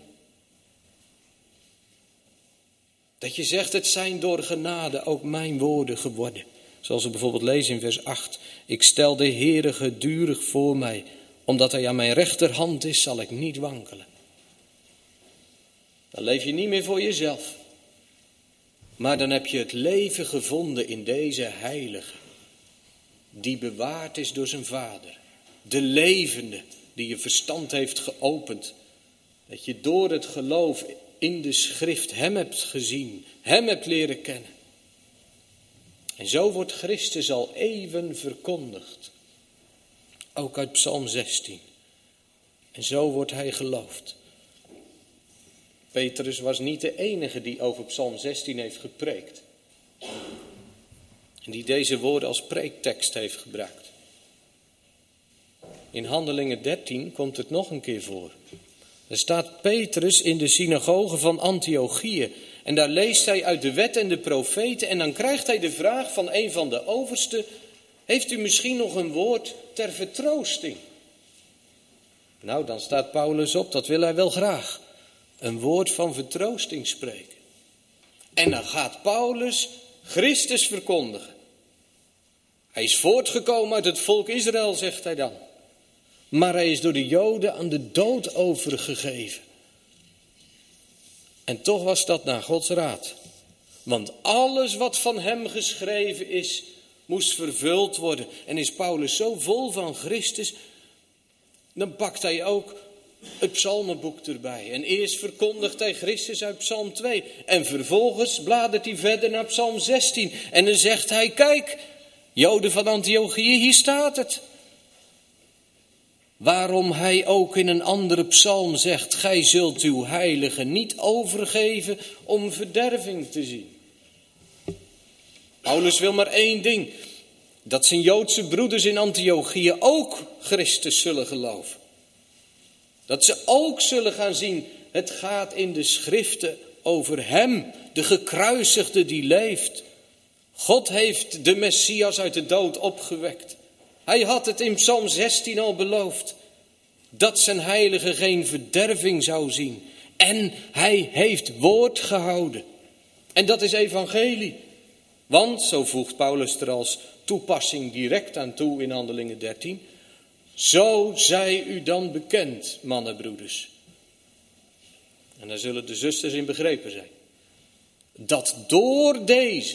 Dat je zegt, het zijn door genade ook mijn woorden geworden. Zoals we bijvoorbeeld lezen in vers 8. Ik stel de Heere gedurig voor mij. Omdat hij aan mijn rechterhand is, zal ik niet wankelen. Dan leef je niet meer voor jezelf. Maar dan heb je het leven gevonden in deze heilige. Die bewaard is door zijn Vader. De levende, die je verstand heeft geopend. Dat je door het geloof in de schrift hem hebt gezien, hem hebt leren kennen. En zo wordt Christus al eeuwen verkondigd. Ook uit Psalm 16. En zo wordt hij geloofd. Petrus was niet de enige die over Psalm 16 heeft gepreekt. En die deze woorden als preektekst heeft gebruikt. In Handelingen 13 komt het nog een keer voor. Er staat Petrus in de synagoge van Antiochië. En daar leest hij uit de wet en de profeten. En dan krijgt hij de vraag van een van de oversten: heeft u misschien nog een woord ter vertroosting? Nou, dan staat Paulus op, dat wil hij wel graag. Een woord van vertroosting spreken. En dan gaat Paulus Christus verkondigen. Hij is voortgekomen uit het volk Israël, zegt hij dan. Maar hij is door de Joden aan de dood overgegeven. En toch was dat naar Gods raad. Want alles wat van hem geschreven is, moest vervuld worden. En is Paulus zo vol van Christus, dan pakt hij ook het psalmenboek erbij. En eerst verkondigt hij Christus uit Psalm 2. En vervolgens bladert hij verder naar Psalm 16. En dan zegt hij, kijk, Joden van Antiochië, hier staat het. Waarom hij ook in een andere psalm zegt, gij zult uw heilige niet overgeven om verderving te zien. Paulus wil maar één ding, dat zijn Joodse broeders in Antiochië ook Christus zullen geloven. Dat ze ook zullen gaan zien, het gaat in de schriften over hem, de gekruisigde die leeft. God heeft de Messias uit de dood opgewekt. Hij had het in Psalm 16 al beloofd, dat zijn heilige geen verderving zou zien. En hij heeft woord gehouden. En dat is evangelie. Want, zo voegt Paulus er als toepassing direct aan toe in Handelingen 13... zo zij u dan bekend, mannenbroeders. En daar zullen de zusters in begrepen zijn. Dat door deze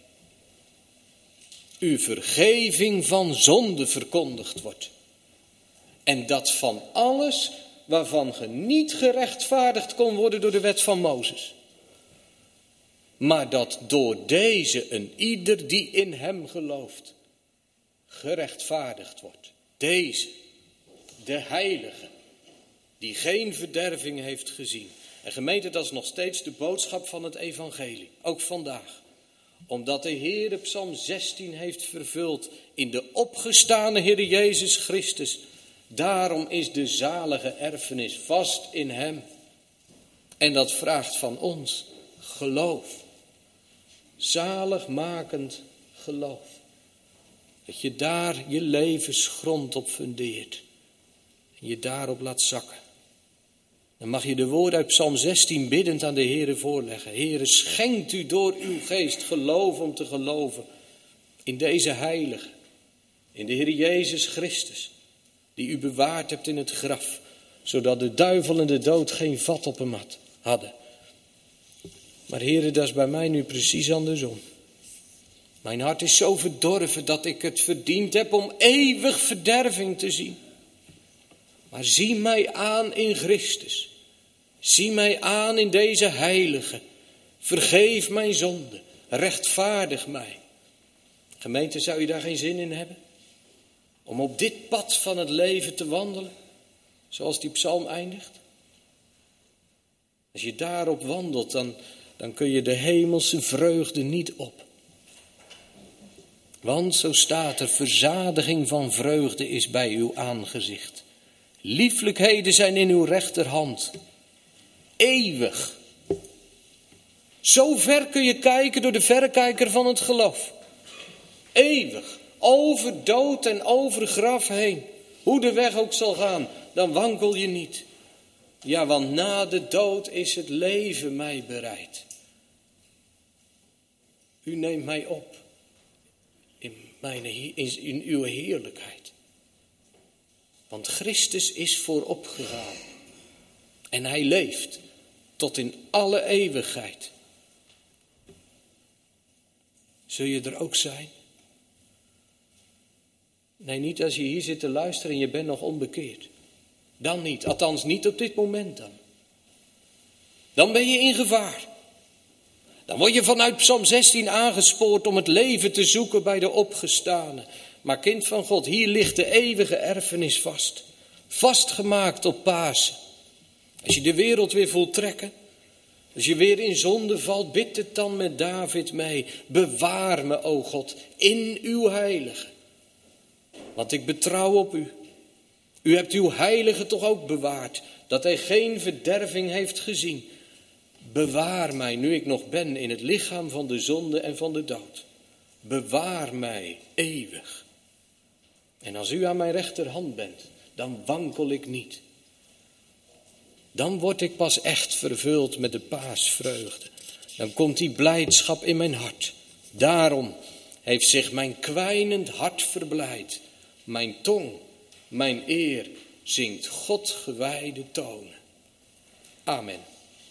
uw vergeving van zonde verkondigd wordt. En dat van alles waarvan ge niet gerechtvaardigd kon worden door de wet van Mozes. Maar dat door deze een ieder die in hem gelooft, gerechtvaardigd wordt. Deze, de heilige, die geen verderving heeft gezien. En gemeente, dat is nog steeds de boodschap van het evangelie, ook vandaag. Omdat de Heer Psalm 16 heeft vervuld in de opgestane Heer Jezus Christus. Daarom is de zalige erfenis vast in hem. En dat vraagt van ons geloof. Zaligmakend geloof. Dat je daar je levensgrond op fundeert. En je daarop laat zakken. Dan mag je de woorden uit Psalm 16 biddend aan de Heere voorleggen. Heere, schenkt u door uw geest geloof om te geloven in deze heilige. In de Heer Jezus Christus. Die u bewaard hebt in het graf. Zodat de duivel en de dood geen vat op hem hadden. Maar Heere, dat is bij mij nu precies andersom. Mijn hart is zo verdorven dat ik het verdiend heb om eeuwig verderving te zien. Maar zie mij aan in Christus. Zie mij aan in deze heilige. Vergeef mijn zonde. Rechtvaardig mij. Gemeente, zou je daar geen zin in hebben? Om op dit pad van het leven te wandelen. Zoals die psalm eindigt. Als je daarop wandelt, dan kun je de hemelse vreugde niet op. Want zo staat er, verzadiging van vreugde is bij uw aangezicht. Lieflijkheden zijn in uw rechterhand. Eeuwig. Zo ver kun je kijken door de verrekijker van het geloof. Eeuwig. Over dood en over graf heen. Hoe de weg ook zal gaan, dan wankel je niet. Ja, want na de dood is het leven mij bereid. U neemt mij op in uw heerlijkheid. Want Christus is voorop gegaan. En hij leeft tot in alle eeuwigheid. Zul je er ook zijn? Nee, niet als je hier zit te luisteren en je bent nog onbekeerd. Dan niet, althans niet op dit moment dan. Dan ben je in gevaar. Dan word je vanuit Psalm 16 aangespoord om het leven te zoeken bij de opgestane. Maar kind van God, hier ligt de eeuwige erfenis vast. Vastgemaakt op Pasen. Als je de wereld weer voelt trekken, als je weer in zonde valt, bid het dan met David mee. Bewaar me, o God, in uw heilige. Want ik betrouw op u. U hebt uw heilige toch ook bewaard, dat hij geen verderving heeft gezien. Bewaar mij, nu ik nog ben, in het lichaam van de zonde en van de dood. Bewaar mij eeuwig. En als u aan mijn rechterhand bent, dan wankel ik niet. Dan word ik pas echt vervuld met de paasvreugde. Dan komt die blijdschap in mijn hart. Daarom heeft zich mijn kwijnend hart verblijd. Mijn tong, mijn eer, zingt God gewijde tonen. Amen.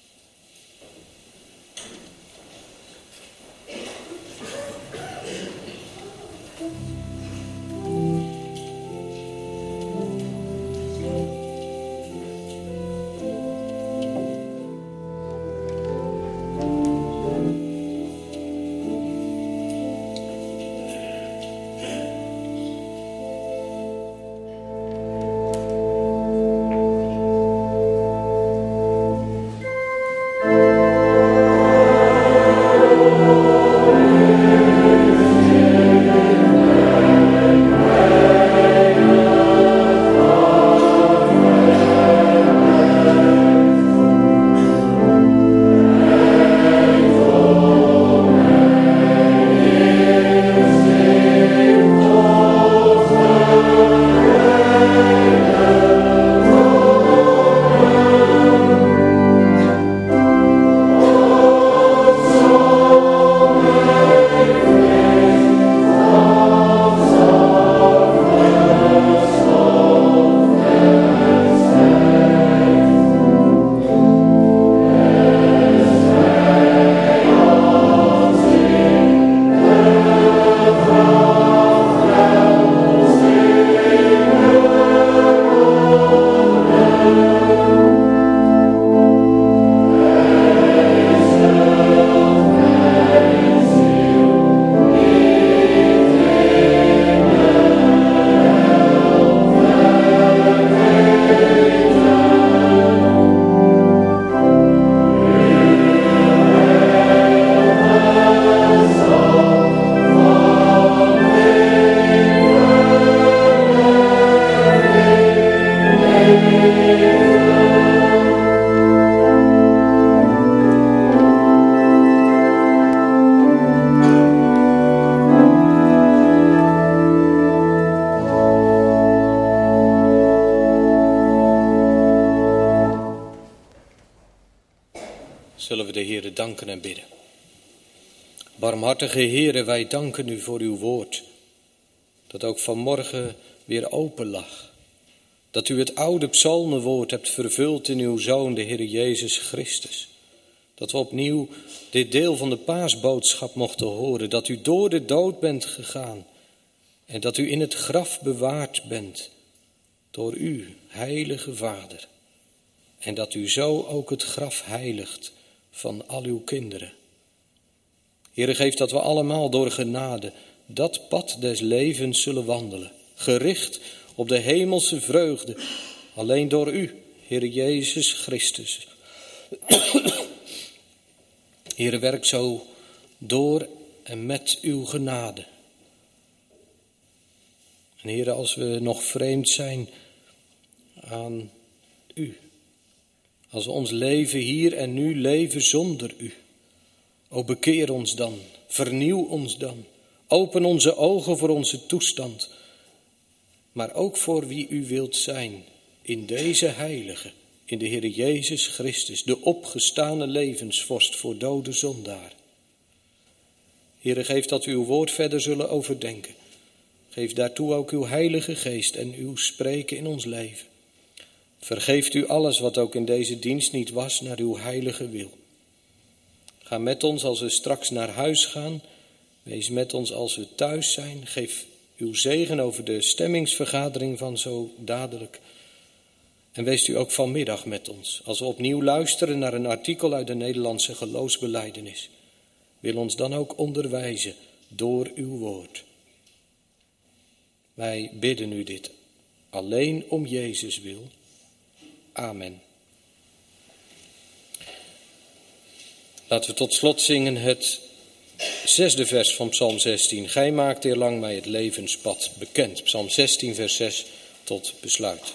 Zullen we de Heere danken en bidden. Barmhartige Heere, wij danken u voor uw woord, dat ook vanmorgen weer open lag. Dat u het oude psalmenwoord hebt vervuld in uw Zoon, de Heere Jezus Christus. Dat we opnieuw dit deel van de paasboodschap mochten horen, dat u door de dood bent gegaan en dat u in het graf bewaard bent door u, heilige Vader. En dat u zo ook het graf heiligt van al uw kinderen. Heere, geef dat we allemaal door genade dat pad des levens zullen wandelen, gericht op de hemelse vreugde, alleen door u, Heere Jezus Christus. Heere, werk zo door en met uw genade. En Heere, als we nog vreemd zijn aan u, als we ons leven hier en nu leven zonder u, o bekeer ons dan, vernieuw ons dan, open onze ogen voor onze toestand, maar ook voor wie u wilt zijn in deze heilige, in de Heere Jezus Christus, de opgestane levensvorst voor dode zondaar. Heere, geef dat we uw woord verder zullen overdenken. Geef daartoe ook uw Heilige Geest en uw spreken in ons leven. Vergeeft u alles wat ook in deze dienst niet was naar uw heilige wil. Ga met ons als we straks naar huis gaan. Wees met ons als we thuis zijn. Geef uw zegen over de stemmingsvergadering van zo dadelijk. En wees u ook vanmiddag met ons, als we opnieuw luisteren naar een artikel uit de Nederlandse geloofsbelijdenis. Wil ons dan ook onderwijzen door uw woord. Wij bidden u dit alleen om Jezus wil. Amen. Laten we tot slot zingen het 6e vers van Psalm 16. Gij maakt eerlang mij het levenspad bekend. Psalm 16 vers 6 tot besluit.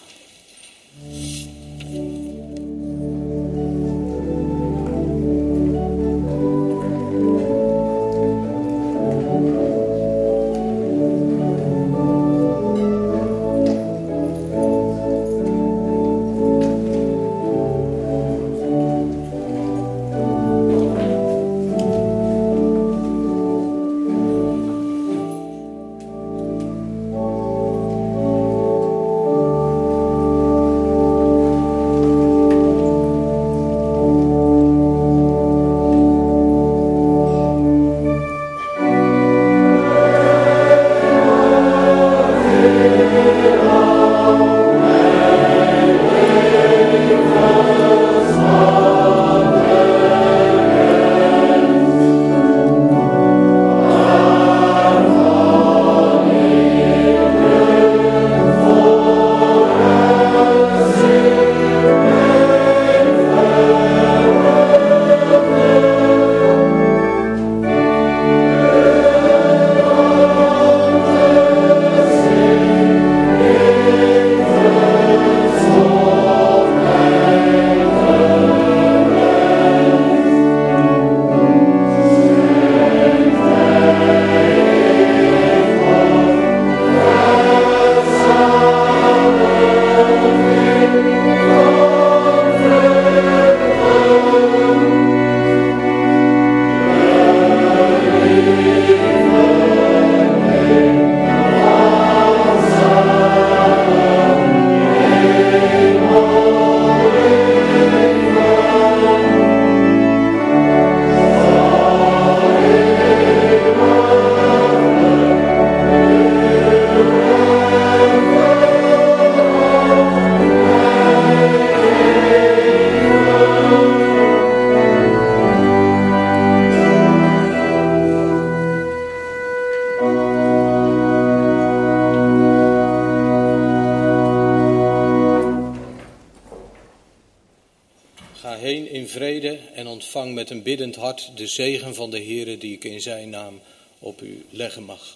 Ga heen in vrede en ontvang met een biddend hart de zegen van de Heere die ik in zijn naam op u leggen mag.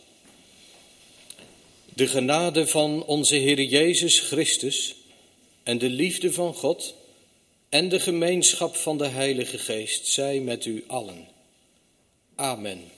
De genade van onze Heere Jezus Christus en de liefde van God en de gemeenschap van de Heilige Geest zij met u allen. Amen.